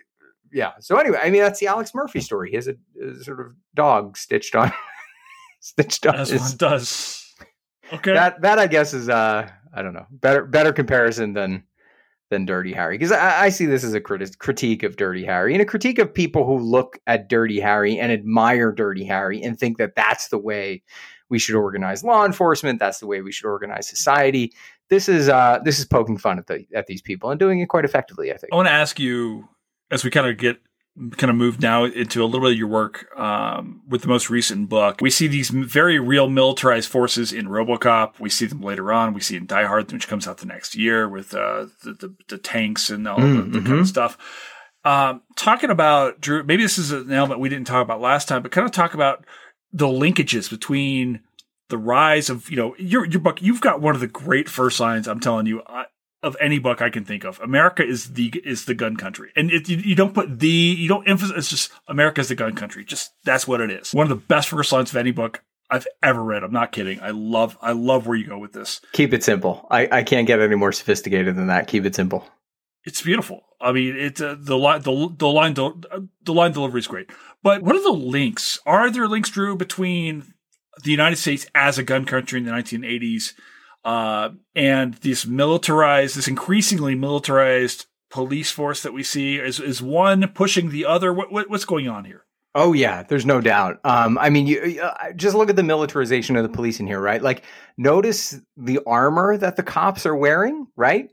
yeah. So anyway, I mean, that's the Alex Murphy story. He has a, a sort of dog stitched on, stitched on. As his, one does. Okay. That that I guess is uh I don't know better better comparison than. than Dirty Harry, because I, I see this as a crit- critique of Dirty Harry and a critique of people who look at Dirty Harry and admire Dirty Harry and think that that's the way we should organize law enforcement. That's the way we should organize society. This is uh, this is poking fun at the at these people and doing it quite effectively, I think. I want to ask you, as we kind of get kind of move now into a little bit of your work um, with the most recent book. We see these very real militarized forces in RoboCop. We see them later on. We see in Die Hard, which comes out the next year with uh, the, the the tanks and all mm-hmm. the, the kind of stuff. Um, talking about, Drew, maybe this is an element we didn't talk about last time, but kind of talk about the linkages between the rise of, you know, your your book. You've got one of the great first lines, I'm telling you, I, of any book I can think of. America is the is the gun country, and it, you, you don't put the you don't emphasize. It's just America is the gun country. Just that's what it is. One of the best first lines of any book I've ever read. I'm not kidding. I love I love where you go with this. Keep it simple. I, I can't get any more sophisticated than that. Keep it simple. It's beautiful. I mean, it's uh, the line the the line the, the line delivery is great. But what are the links? Are there links, Drew, between the United States as a gun country in the nineteen eighties? Uh, and this militarized, this increasingly militarized police force that we see, is is one pushing the other? What, what what's going on here? Oh yeah, there's no doubt. Um, I mean, you uh, just look at the militarization of the police in here, right? Like, notice the armor that the cops are wearing, right?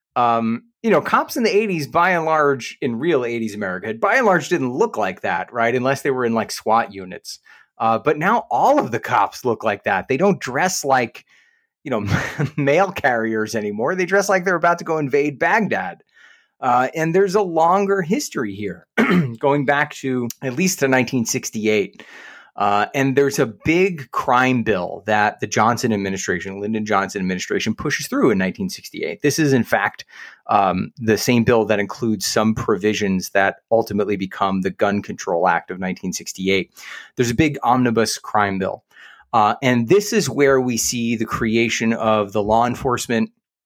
Um, you know, cops in the eighties, by and large, in real eighties America, by and large, didn't look like that, right? Unless they were in like SWAT units. Uh, but now all of the cops look like that. They don't dress like, you know, mail carriers anymore. They dress like they're about to go invade Baghdad. Uh, and there's a longer history here, going back to at least to nineteen sixty-eight. Uh, and there's a big crime bill that the Johnson administration, Lyndon Johnson administration, pushes through in nineteen sixty-eight. This is, in fact, um, the same bill that includes some provisions that ultimately become the Gun Control Act of nineteen sixty-eight. There's a big omnibus crime bill. Uh, and this is where we see the creation of the Law Enforcement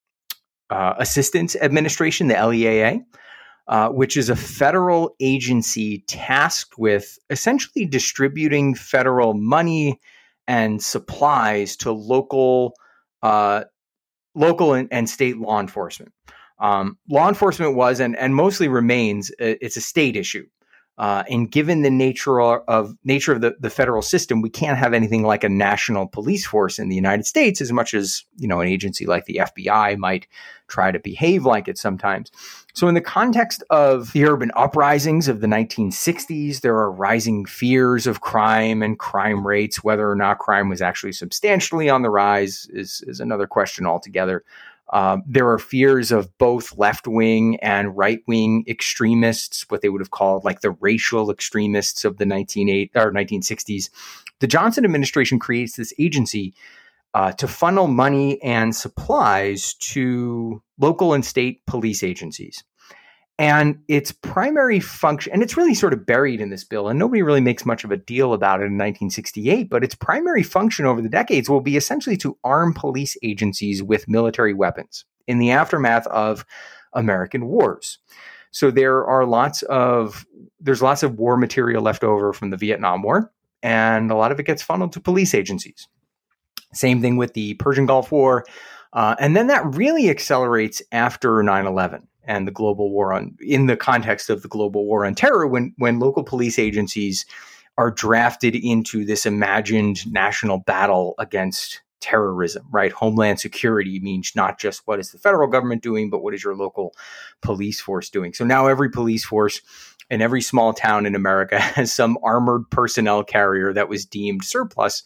uh, Assistance Administration, the L E A A, uh, which is a federal agency tasked with essentially distributing federal money and supplies to local, uh, local and, and state law enforcement. Um, law enforcement was and, and mostly remains, it's a state issue. Uh, and given the nature of nature of the, the federal system, we can't have anything like a national police force in the United States, as much as, you know, an agency like the F B I might try to behave like it sometimes. So in the context of the urban uprisings of the nineteen sixties, there are rising fears of crime and crime rates. Whether or not crime was actually substantially on the rise is, is another question altogether. Um, there are fears of both left-wing and right-wing extremists, what they would have called like the racial extremists of the nineteen eighties or nineteen sixties. The Johnson administration creates this agency uh, to funnel money and supplies to local and state police agencies. And its primary function, and it's really sort of buried in this bill, and nobody really makes much of a deal about it in nineteen sixty-eight, but its primary function over the decades will be essentially to arm police agencies with military weapons in the aftermath of American wars. So there are lots of, there's lots of war material left over from the Vietnam War, and a lot of it gets funneled to police agencies. Same thing with the Persian Gulf War. Uh, and then that really accelerates after nine eleven. And the global war on, in the context of the global war on terror, when when local police agencies are drafted into this imagined national battle against terrorism, right? Homeland security means not just what is the federal government doing, but what is your local police force doing? So now every police force in every small town in America has some armored personnel carrier that was deemed surplus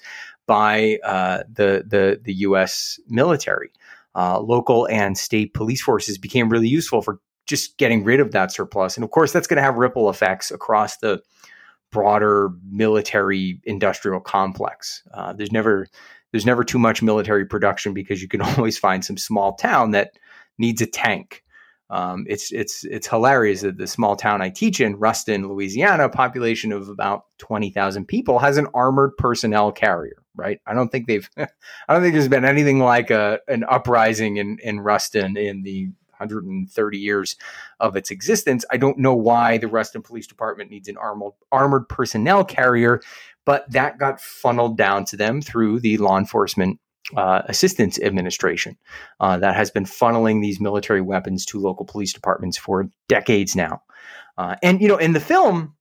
by uh, the the the U S military. Uh, local and state police forces became really useful for just getting rid of that surplus. And of course, that's going to have ripple effects across the broader military industrial complex. Uh, there's never there's never too much military production because you can always find some small town that needs a tank. Um, it's it's it's hilarious that the small town I teach in, Ruston, Louisiana, a population of about twenty thousand people, has an armored personnel carrier. Right? I don't think they've. I don't think there's been anything like a an uprising in in Ruston in the one hundred thirty years of its existence. I don't know why the Ruston Police Department needs an armored armored personnel carrier, but that got funneled down to them through the Law Enforcement Uh, Assistance Administration uh, that has been funneling these military weapons to local police departments for decades now. Uh, and, you know, in the film,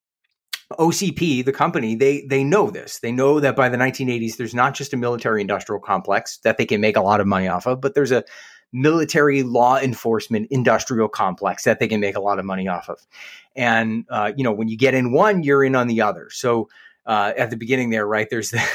O C P, the company, they they know this. They know that by the nineteen eighties, there's not just a military industrial complex that they can make a lot of money off of, but there's a military law enforcement industrial complex that they can make a lot of money off of. And, uh, you know, when you get in one, you're in on the other. So Uh, at the beginning there, right, there's the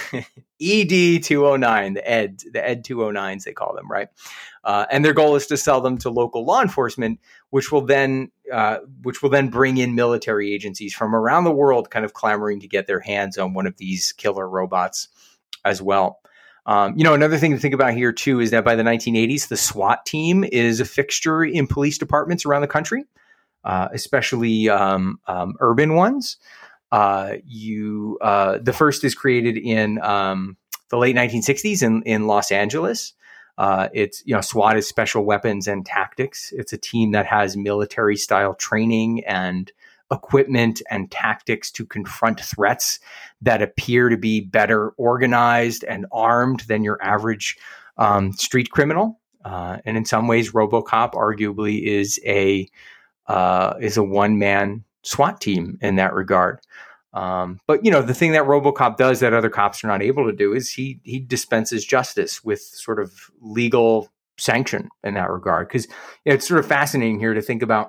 E D two oh nine, the E D, the E D two oh nines, they call them, right? Uh, and their goal is to sell them to local law enforcement, which will then uh, which will then bring in military agencies from around the world kind of clamoring to get their hands on one of these killer robots as well. Um, you know, another thing to think about here, too, is that by the nineteen eighties, the SWAT team is a fixture in police departments around the country, uh, especially um, um, urban ones. Uh, you, uh, the first is created in um, the late nineteen sixties in, in Los Angeles. Uh, it's, you know, SWAT is Special Weapons and Tactics. It's a team that has military style training and equipment and tactics to confront threats that appear to be better organized and armed than your average um, street criminal. Uh, and in some ways, RoboCop arguably is a uh, is a one man SWAT team in that regard. Um, but, you know, the thing that RoboCop does that other cops are not able to do is he he dispenses justice with sort of legal sanction in that regard. Because you know, it's sort of fascinating here to think about.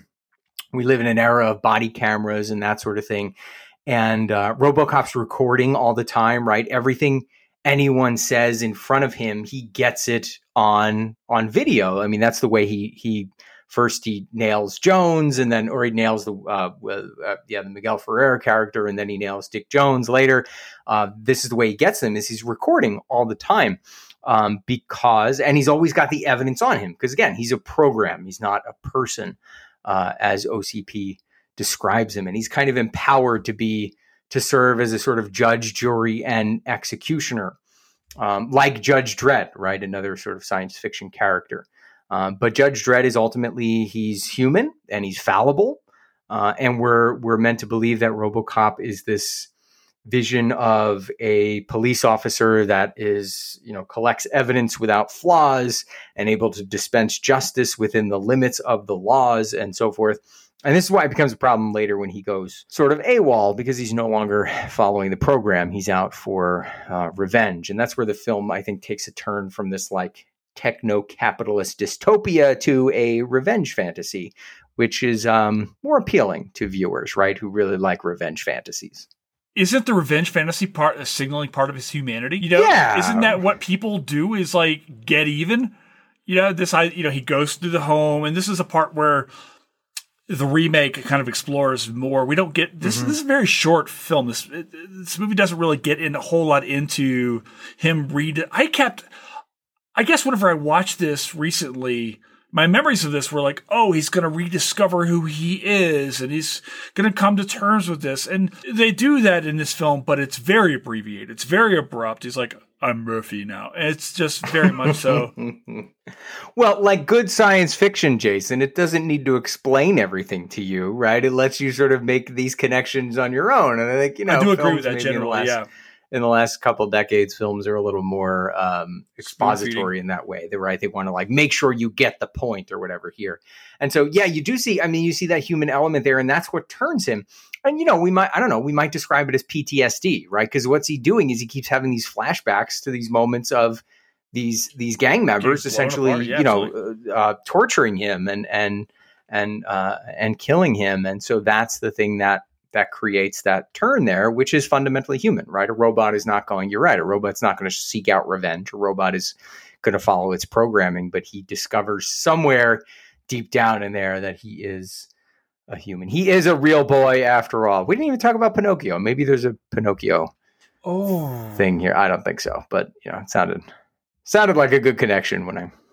We live in an era of body cameras and that sort of thing. And uh, RoboCop's recording all the time, right? Everything anyone says in front of him, he gets it on on video. I mean, that's the way he he first he nails Jones, and then or he nails the uh, uh, yeah the Miguel Ferrer character, and then he nails Dick Jones later. Uh, this is the way he gets them: is he's recording all the time um, because, and he's always got the evidence on him because again, he's a program, he's not a person, uh, as O C P describes him, and he's kind of empowered to be to serve as a sort of judge, jury, and executioner, um, like Judge Dredd, right? Another sort of science fiction character. Um, but Judge Dredd is ultimately, he's human and he's fallible. Uh, and we're we're meant to believe that RoboCop is this vision of a police officer that is, you know, collects evidence without flaws and able to dispense justice within the limits of the laws and so forth. And this is why it becomes a problem later when he goes sort of AWOL, because he's no longer following the program. He's out for uh, revenge. And that's where the film, I think, takes a turn from this like techno-capitalist dystopia to a revenge fantasy, which is um, more appealing to viewers, right, who really like revenge fantasies. Isn't the revenge fantasy part a signaling part of his humanity? You know, yeah. Isn't that what people do is like get even? You know, this, I, you know, he goes through the home, and this is a part where the remake kind of explores more. We don't get this. Mm-hmm. This is a very short film. This this movie doesn't really get in a whole lot into him read. I kept, I guess, whenever I watched this recently, my memories of this were like, oh, he's going to rediscover who he is and he's going to come to terms with this. And they do that in this film, but it's very abbreviated. It's very abrupt. He's like, I'm Murphy now. And it's just very much so. Well, like good science fiction, Jason, it doesn't need to explain everything to you, right? It lets you sort of make these connections on your own. And I think, you know, I do agree with that generally, last, yeah. In the last couple of decades, films are a little more um, expository in that way. They where I think want to like make sure you get the point or whatever here. And so, yeah, you do see, I mean, you see that human element there, and that's what turns him. And, you know, we might, I don't know, we might describe it as P T S D, right? Because what's he doing is he keeps having these flashbacks to these moments of these these gang members essentially, apart, yeah, you know, uh, uh, torturing him and and and uh, and killing him. And so that's the thing that that creates that turn there, which is fundamentally human, right? A robot is not going, you're right, a robot's not going to seek out revenge. A robot is going to follow its programming, but he discovers somewhere deep down in there that he is a human. He is a real boy after all. We didn't even talk about Pinocchio. Maybe there's a Pinocchio oh. thing here. I don't think so, but you know, it sounded sounded like a good connection when I.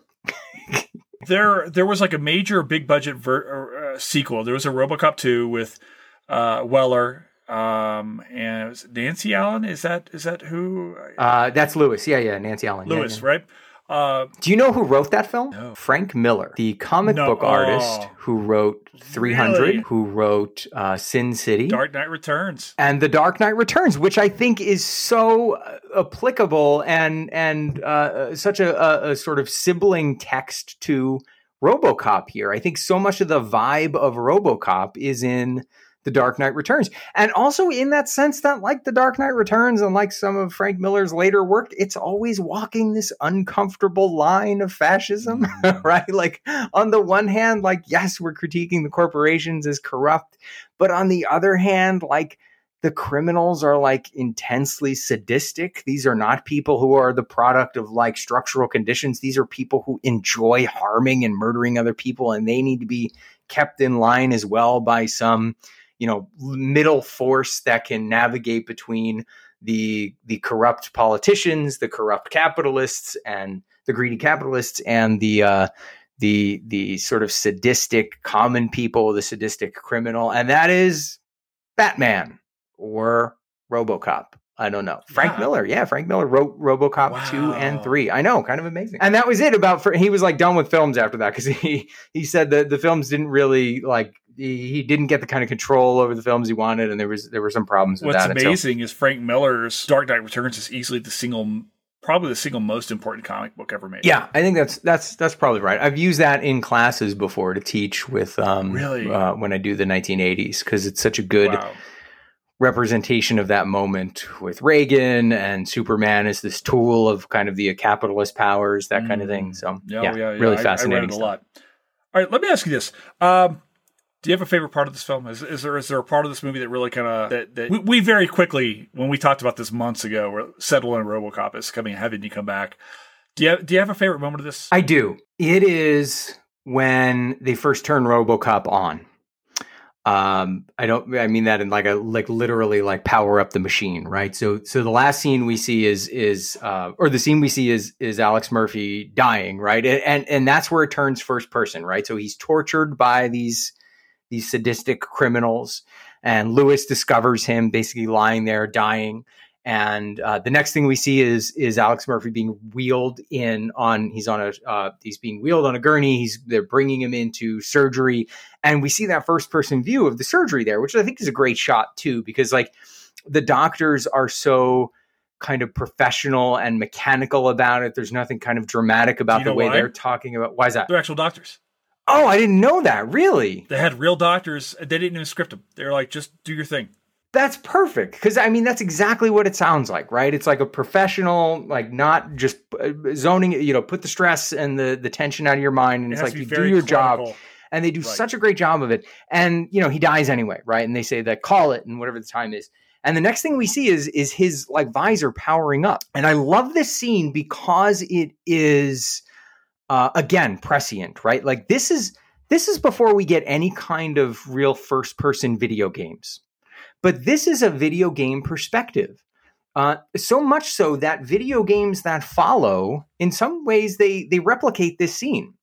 there, there was like a major big budget ver- uh, sequel. There was a RoboCop two with uh, Weller um, and it was Nancy Allen. Is that is that who? Uh, that's Lewis. Yeah, yeah, Nancy Allen. Lewis, yeah, yeah. right? Uh, Do you know who wrote that film? No. Frank Miller, the comic no. book artist oh. who wrote three hundred, really? who wrote uh, Sin City, Dark Knight Returns, and The Dark Knight Returns, which I think is so uh, applicable and and uh, such a, a, a sort of sibling text to RoboCop here. I think so much of the vibe of RoboCop is in The Dark Knight Returns. And also in that sense that like The Dark Knight Returns and like some of Frank Miller's later work, it's always walking this uncomfortable line of fascism, mm. right? Like on the one hand, like, yes, we're critiquing the corporations as corrupt, but on the other hand, like the criminals are like intensely sadistic. These are not people who are the product of like structural conditions. These are people who enjoy harming and murdering other people, and they need to be kept in line as well by some, you know, middle force that can navigate between the the corrupt politicians, the corrupt capitalists, and the greedy capitalists, and the uh, the the sort of sadistic common people, the sadistic criminal, and that is Batman or RoboCop. I don't know. Frank yeah. Miller. Yeah, Frank Miller wrote RoboCop wow. two and three. I know, kind of amazing. And that was it about, for, he was like done with films after that because he, he said that the films didn't really like, he, he didn't get the kind of control over the films he wanted, and there was there were some problems with What's that. What's amazing so, is Frank Miller's Dark Knight Returns is easily the single, probably the single most important comic book ever made. Yeah, I think that's that's that's probably right. I've used that in classes before to teach with um, really uh, when I do the nineteen eighties because it's such a good wow. representation of that moment with Reagan and Superman as this tool of kind of the capitalist powers, that mm. kind of thing. So yeah, yeah, yeah, yeah. really I, fascinating. I read it a lot. All right, let me ask you this. Um, do you have a favorite part of this film? Is, is there is there a part of this movie that really kind of that, that we, we very quickly, when we talked about this months ago, were settled on RoboCop is coming having to come back. Do you have, do you have a favorite moment of this? I do. It is when they first turn RoboCop on. Um, I don't, I mean that in like a, like literally like power up the machine, right? So, so the last scene we see is, is, uh, or the scene we see is, is Alex Murphy dying, right? And, and that's where it turns first person, right? So he's tortured by these, these sadistic criminals, and Lewis discovers him basically lying there dying. And uh, the next thing we see is is Alex Murphy being wheeled in on he's on a uh, he's being wheeled on a gurney. He's they're bringing him into surgery, and we see that first person view of the surgery there, which I think is a great shot too, because like the doctors are so kind of professional and mechanical about it. There's nothing kind of dramatic about the way why? they're talking about. Why is that? They're actual doctors. Oh, I didn't know that. Really? They had real doctors. They didn't even script them. They were like, just do your thing. That's perfect. Because, I mean, that's exactly what it sounds like, right? It's like a professional, like not just zoning, you know, put the stress and the, the tension out of your mind. And it it's like you do your clinical. job. And they do right. such a great job of it. And, you know, he dies anyway, right? And they say that call it and whatever the time is. And the next thing we see is is his like visor powering up. And I love this scene because it is... Uh, again, prescient, right? Like this is this is before we get any kind of real first-person video games. But this is a video game perspective. Uh, so much so that video games that follow, in some ways, they they replicate this scene.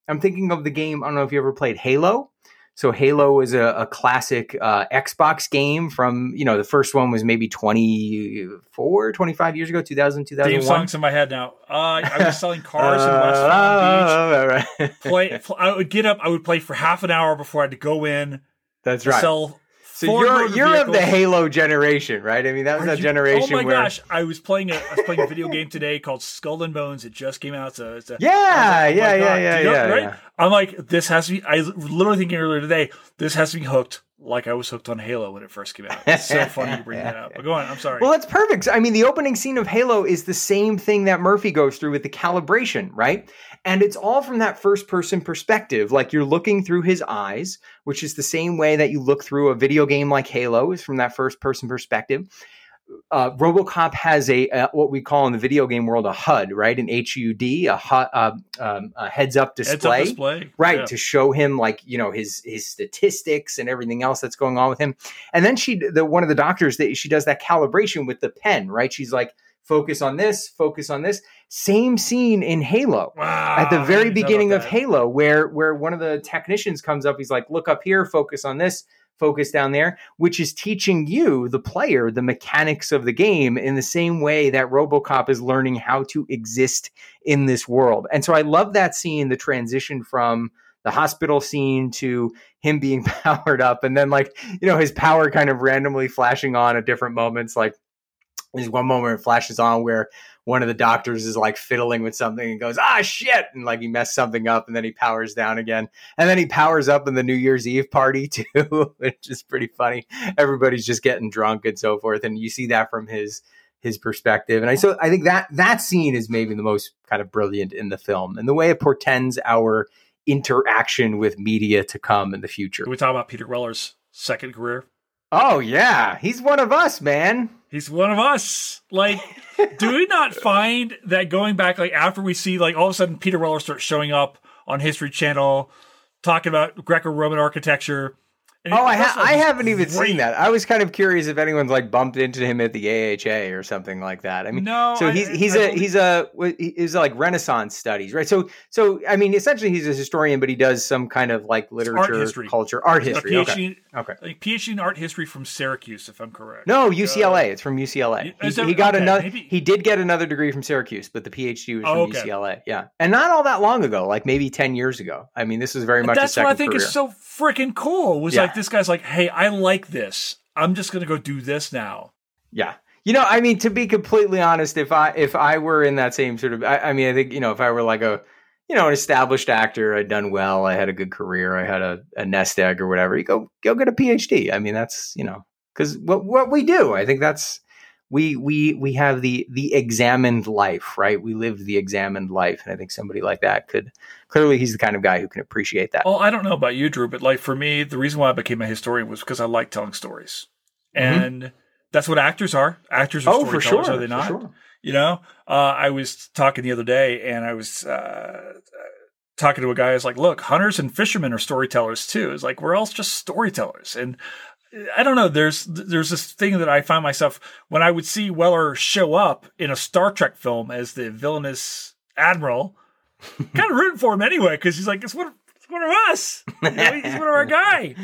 I'm thinking of the game. I don't know if you ever played Halo. So Halo is a, a classic uh, Xbox game from, you know, the first one was maybe twenty-four, twenty-five years ago, two thousand, two thousand one. Theme songs in my head now. Uh, I was selling cars in West uh, Palm right, Beach. right. Play, I would get up, I would play for half an hour before I had to go in. That's right. Sell So you're you're of the Halo generation, right? I mean, that was Are that you- generation Oh my where gosh! I was playing a I was playing a video game today called Skull and Bones. It just came out. It's a, it's a, Yeah, I was like, oh my yeah, God. yeah, yeah, Do you know- yeah, right? yeah. I'm like, this has to be. I was literally thinking earlier today, this has to be hooked like I was hooked on Halo when it first came out. It's so funny you bring that up. But go on. I'm sorry. Well, that's perfect. I mean, the opening scene of Halo is the same thing that Murphy goes through with the calibration, right? And it's all from that first person perspective. Like you're looking through his eyes, which is the same way that you look through a video game like Halo, is from that first person perspective. Uh, RoboCop has a, a what we call in the video game world a H U D, right? An H U D, a, H U D, uh, um, a heads-up display, Heads up display, right? Yeah. To show him like you know his his statistics and everything else that's going on with him. And then she, the one of the doctors, that she does that calibration with the pen, right? She's like, focus on this, focus on this. Same scene in Halo. Wow, At the I very didn't know beginning about of that. Halo, where where one of the technicians comes up, he's like, look up here, focus on this, focus down there, which is teaching you, the player, the mechanics of the game in the same way that RoboCop is learning how to exist in this world. And so I love that scene, the transition from the hospital scene to him being powered up, and then like, you know, his power kind of randomly flashing on at different moments. Like there's one moment it flashes on where one of the doctors is like fiddling with something and goes, ah, shit. And like he messed something up and then he powers down again. And then he powers up in the New Year's Eve party too, which is pretty funny. Everybody's just getting drunk and so forth. And you see that from his, his perspective. And I, so I think that that scene is maybe the most kind of brilliant in the film, and the way it portends our interaction with media to come in the future. Can we talk about Peter Weller's second career? Oh yeah. He's one of us, man. He's one of us. Like, do we not find that going back, like after we see, like all of a sudden Peter Weller starts showing up on History Channel, talking about Greco-Roman architecture. And Oh, it- I, ha- that's, like, I haven't even great. seen that. I was kind of curious if anyone's like bumped into him at the A H A or something like that. I mean, No, so I- he's I- he's I a believe- he's a he's like Renaissance studies, right? So so I mean, essentially he's a historian, but he does some kind of like literature, history. culture, art He's got a history. Okay, PhD, okay. like PhD in art history from Syracuse, if I'm correct. No, U C L A. Uh, It's from U C L A. He, is that- he got okay, another. maybe- He did get another degree from Syracuse, but the PhD was from Oh, okay. U C L A. Yeah, and not all that long ago, like maybe ten years ago. I mean, this was very much. That's a second what I think career. is so freaking cool. Was Yeah. like this guy's like, hey, I like this. I'm just gonna go do this now. Yeah. You know, I mean, to be completely honest, if I if I were in that same sort of, I, I mean, I think, you know, if I were like a, you know, an established actor, I'd done well, I had a good career, I had a, a nest egg or whatever, you go go get a PhD. I mean, that's, you know, because what what we do, I think that's we we we have the the examined life, right? We live the examined life, and I think somebody like that could clearly he's the kind of guy who can appreciate that. Well, I don't know about you, Drew, but like for me, the reason why I became a historian was because I like telling stories, Mhm. and that's what actors are. Actors are Oh, for storytellers, sure, are they for not? sure. You know, uh, I was talking the other day, and I was uh, talking to a guy. I was like, "Look, hunters and fishermen are storytellers too." It's like we're all just storytellers, and I don't know. There's there's this thing that I find myself when I would see Weller show up in a Star Trek film as the villainous admiral, kind of rooting for him anyway because he's like, "It's one, it's one of us. You know, he's one of our guy."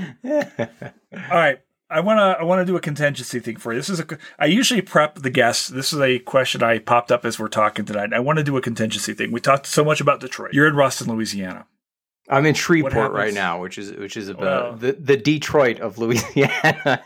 All right. I want to I want to do a contingency thing for you. This is a I usually prep the guests. This is a question I popped up as we're talking tonight. I want to do a contingency thing. We talked so much about Detroit. You're in Ruston, Louisiana. I'm in Shreveport happens- right now, which is which is about Well- the, the Detroit of Louisiana.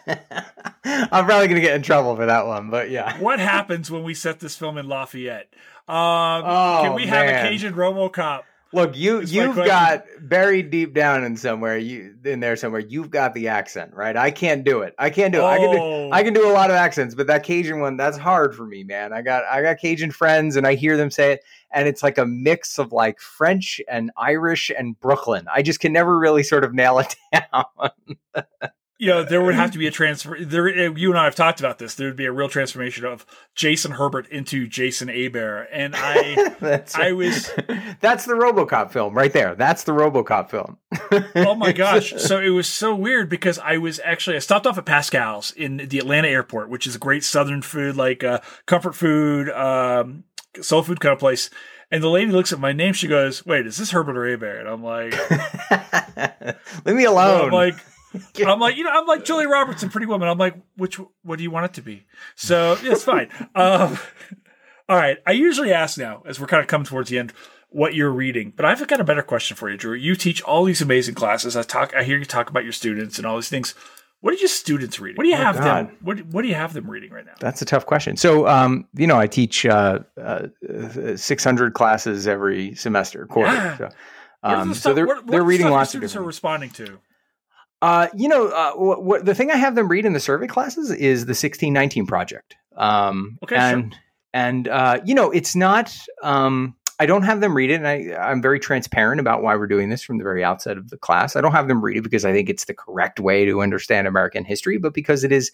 I'm probably going to get in trouble for that one, but yeah. What happens when we set this film in Lafayette? Um, Oh, can we have man. a Cajun RoboCop? Look, you It's my you've question. got buried deep down in somewhere, you in there somewhere. You've got the accent, right? I can't do it. I can't do it. I can do Oh. I can do a lot of accents, but that Cajun one, that's hard for me, man. I got I got Cajun friends, and I hear them say it, and it's like a mix of like French and Irish and Brooklyn. I just can never really sort of nail it down. You know, there would have to be a transfer. There, you and I have talked about this. There would be a real transformation of Jason Herbert into Jason Hebert, and I, that's I was, that's the RoboCop film right there. That's the RoboCop film. oh my gosh! So it was so weird because I was actually I stopped off at Pascal's in the Atlanta airport, which is a great Southern food, like uh, comfort food, um, soul food kind of place. And the lady looks at my name. She goes, "Wait, is this Herbert or Hebert?" And I'm like, "Leave me alone." I'm like, I'm like, you know, I'm like Julia Roberts in Pretty Woman. I'm like, which, what do you want it to be? So yeah, it's fine. Um, all right. I usually ask now, as we're kind of coming towards the end, what you're reading. But I've got a better question for you, Drew. You teach all these amazing classes. I talk. I hear you talk about your students and all these things. What are your students reading? What do you have oh, them? What What do you have them reading right now? That's a tough question. So, um, you know, I teach uh, uh, six hundred classes every semester, quarter. Yeah. So, um, the so they're what, what they're reading lots of students of are responding to. Uh, you know, uh, what, what the thing I have them read in the survey classes is the sixteen nineteen Project. Um, okay, and sure. and uh, you know, it's not. Um, I don't have them read it, and I, I'm very transparent about why we're doing this from the very outset of the class. I don't have them read it because I think it's the correct way to understand American history, but because it is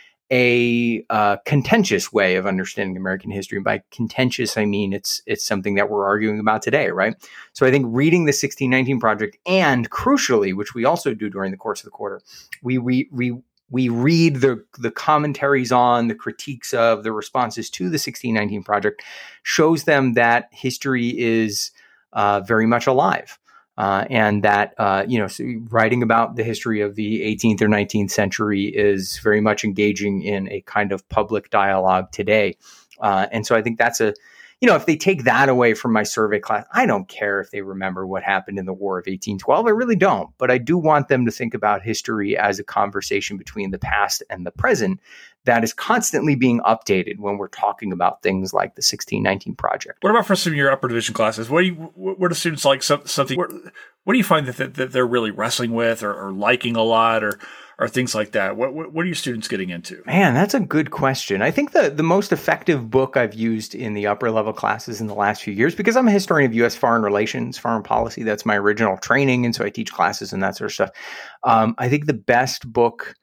a uh, contentious way of understanding American history. And by contentious, I mean it's it's something that we're arguing about today, right? So I think reading the sixteen nineteen Project, and crucially, which we also do during the course of the quarter, we we we we read the the commentaries on, the critiques of, the responses to the sixteen nineteen Project, shows them that history is uh, very much alive. Uh, and that, uh, you know, so writing about the history of the eighteenth or nineteenth century is very much engaging in a kind of public dialogue today. Uh, and so I think that's a, you know, if they take that away from my survey class, I don't care if they remember what happened in the War of eighteen twelve. I really don't. But I do want them to think about history as a conversation between the past and the present that is constantly being updated when we're talking about things like the sixteen nineteen Project. What about for some of your upper division classes? What do you, what are students like? Something. What, what do you find that, that, that they're really wrestling with, or, or liking a lot, or or things like that? What, what what are your students getting into? Man, that's a good question. I think the the most effective book I've used in the upper level classes in the last few years, because I'm a historian of U S foreign relations, foreign policy. That's my original training, and so I teach classes and that sort of stuff. Um, I think the best book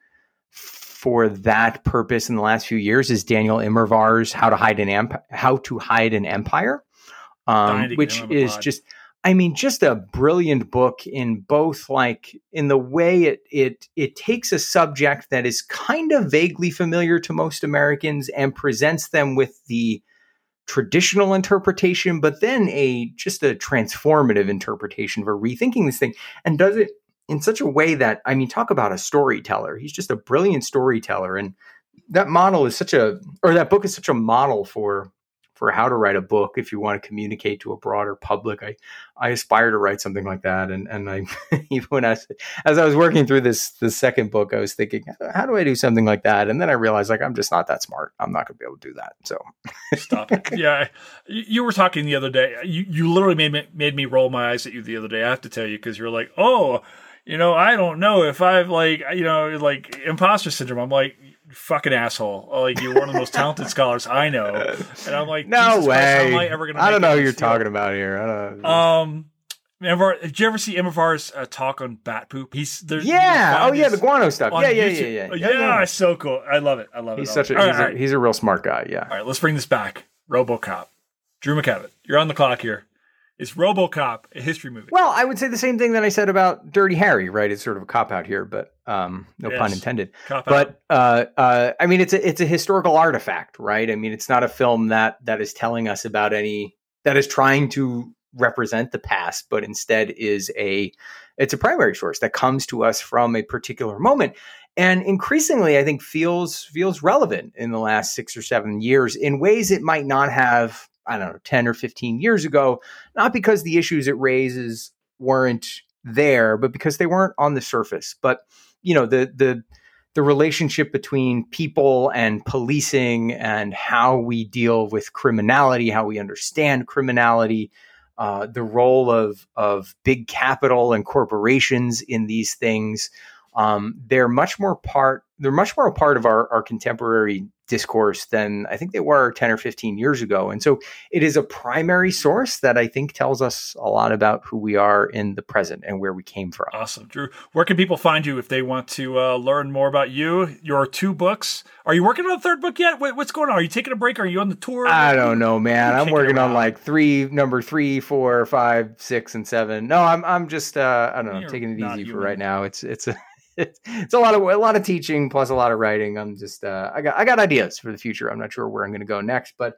for that purpose in the last few years is Daniel Immerwahr's How to Hide an Emp- How to Hide an Empire, um, which is just, I mean, just a brilliant book in both, like, in the way it it it takes a subject that is kind of vaguely familiar to most Americans and presents them with the traditional interpretation, but then a just a transformative interpretation for rethinking this thing, and does it in such a way that, I mean, talk about a storyteller. He's just a brilliant storyteller. And that model is such a, or that book is such a model for, for how to write a book if you want to communicate to a broader public. I, I aspire to write something like that. And, and I, even when I, as I was working through this, the second book, I was thinking, how do I do something like that? And then I realized, like, I'm just not that smart. I'm not going to be able to do that. So stop it. Yeah. You, you were talking the other day. You, you literally made me, made me roll my eyes at you the other day. I have to tell you, because you're like, oh, you know, I don't know if I've, like, you know, like imposter syndrome. I'm like, fucking asshole. Like, you're one of the most talented scholars I know. And I'm like, no way. Christ, how am I ever gonna I don't know who you're feel? talking about here. I don't know. Um, Immerwahr, did you ever see Immerwahr's uh, talk on bat poop? He's there's yeah. Oh yeah, the guano stuff. Yeah, yeah, yeah, yeah, yeah, yeah. Yeah, yeah. It's so cool. I love it. I love he's it. He's such a, he's, right, a right. he's a real smart guy. Yeah. All right, let's bring this back. RoboCop. Drew McKevitt, you're on the clock here. Is RoboCop a history movie? Well, I would say the same thing that I said about Dirty Harry, right? It's sort of a cop-out here, but um, no yes. pun intended. Cop but uh, uh, I mean, it's a it's a historical artifact, right? I mean, it's not a film that that is telling us about any that is trying to represent the past, but instead is a it's a primary source that comes to us from a particular moment, and increasingly, I think feels feels relevant in the last six or seven years in ways it might not have, I don't know, ten or fifteen years ago, not because the issues it raises weren't there, but because they weren't on the surface. But, you know, the the the relationship between people and policing and how we deal with criminality, how we understand criminality, uh, the role of of big capital and corporations in these things, um, they're much more part they're much more a part of our, our contemporary discourse than I think they were ten or fifteen years ago. And so it is a primary source that I think tells us a lot about who we are in the present and where we came from. Awesome. Drew, where can people find you if they want to uh, learn more about you, your two books? Are you working on a third book yet? What's going on? Are you taking a break? Are you on the tour? I don't know, man. I'm working on like three, number three, four, five, six, and seven. No, I'm I'm just, uh, I don't know, You're taking it easy for right now. It's, it's a, It's a lot of a lot of teaching plus a lot of writing. I'm just uh, I got I got ideas for the future. I'm not sure where I'm going to go next, but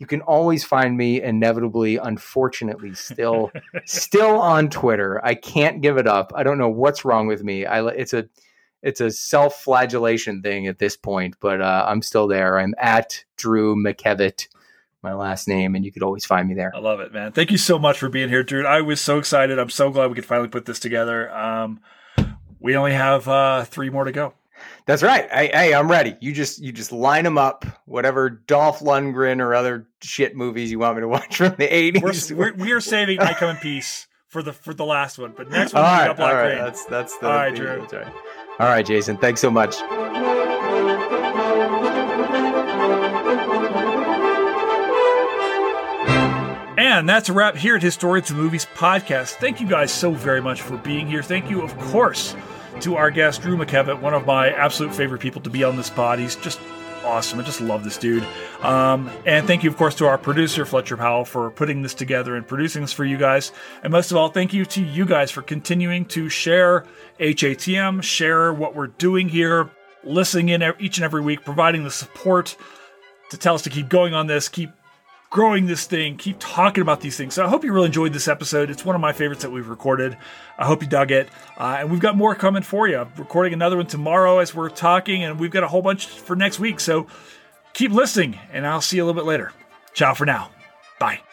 you can always find me inevitably, unfortunately, still, still on Twitter. I can't give it up. I don't know what's wrong with me. I, it's a, it's a self-flagellation thing at this point, but uh, I'm still there. I'm at Drew McKevitt, my last name, and you could always find me there. I love it, man. Thank you so much for being here, Drew. I was so excited. I'm so glad we could finally put this together. Um, we only have uh, three more to go. That's right. Hey, hey, I'm ready. You just you just line them up, whatever Dolph Lundgren or other shit movies you want me to watch from the eighties. We're, we're, we are saving I Come in Peace for the for the last one, but next one all we right, got Black all right. Rain. That's that's the, all right, the, Drew. That's right. All right, Jason. Thanks so much. And that's a wrap here at Historians of Movies podcast. Thank you guys so very much for being here. Thank you, of course, to our guest, Drew McKevitt, one of my absolute favorite people to be on this pod. He's just awesome. I just love this dude. Um, and thank you, of course, to our producer, Fletcher Powell, for putting this together and producing this for you guys. And most of all, thank you to you guys for continuing to share H A T M, share what we're doing here, listening in each and every week, providing the support to tell us to keep going on this, keep growing this thing, keep talking about these things. So I hope you really enjoyed this episode. It's one of my favorites that we've recorded. I hope you dug it. Uh, and we've got more coming for you. I'm recording another one tomorrow as we're talking, and we've got a whole bunch for next week. So keep listening, and I'll see you a little bit later. Ciao for now. Bye.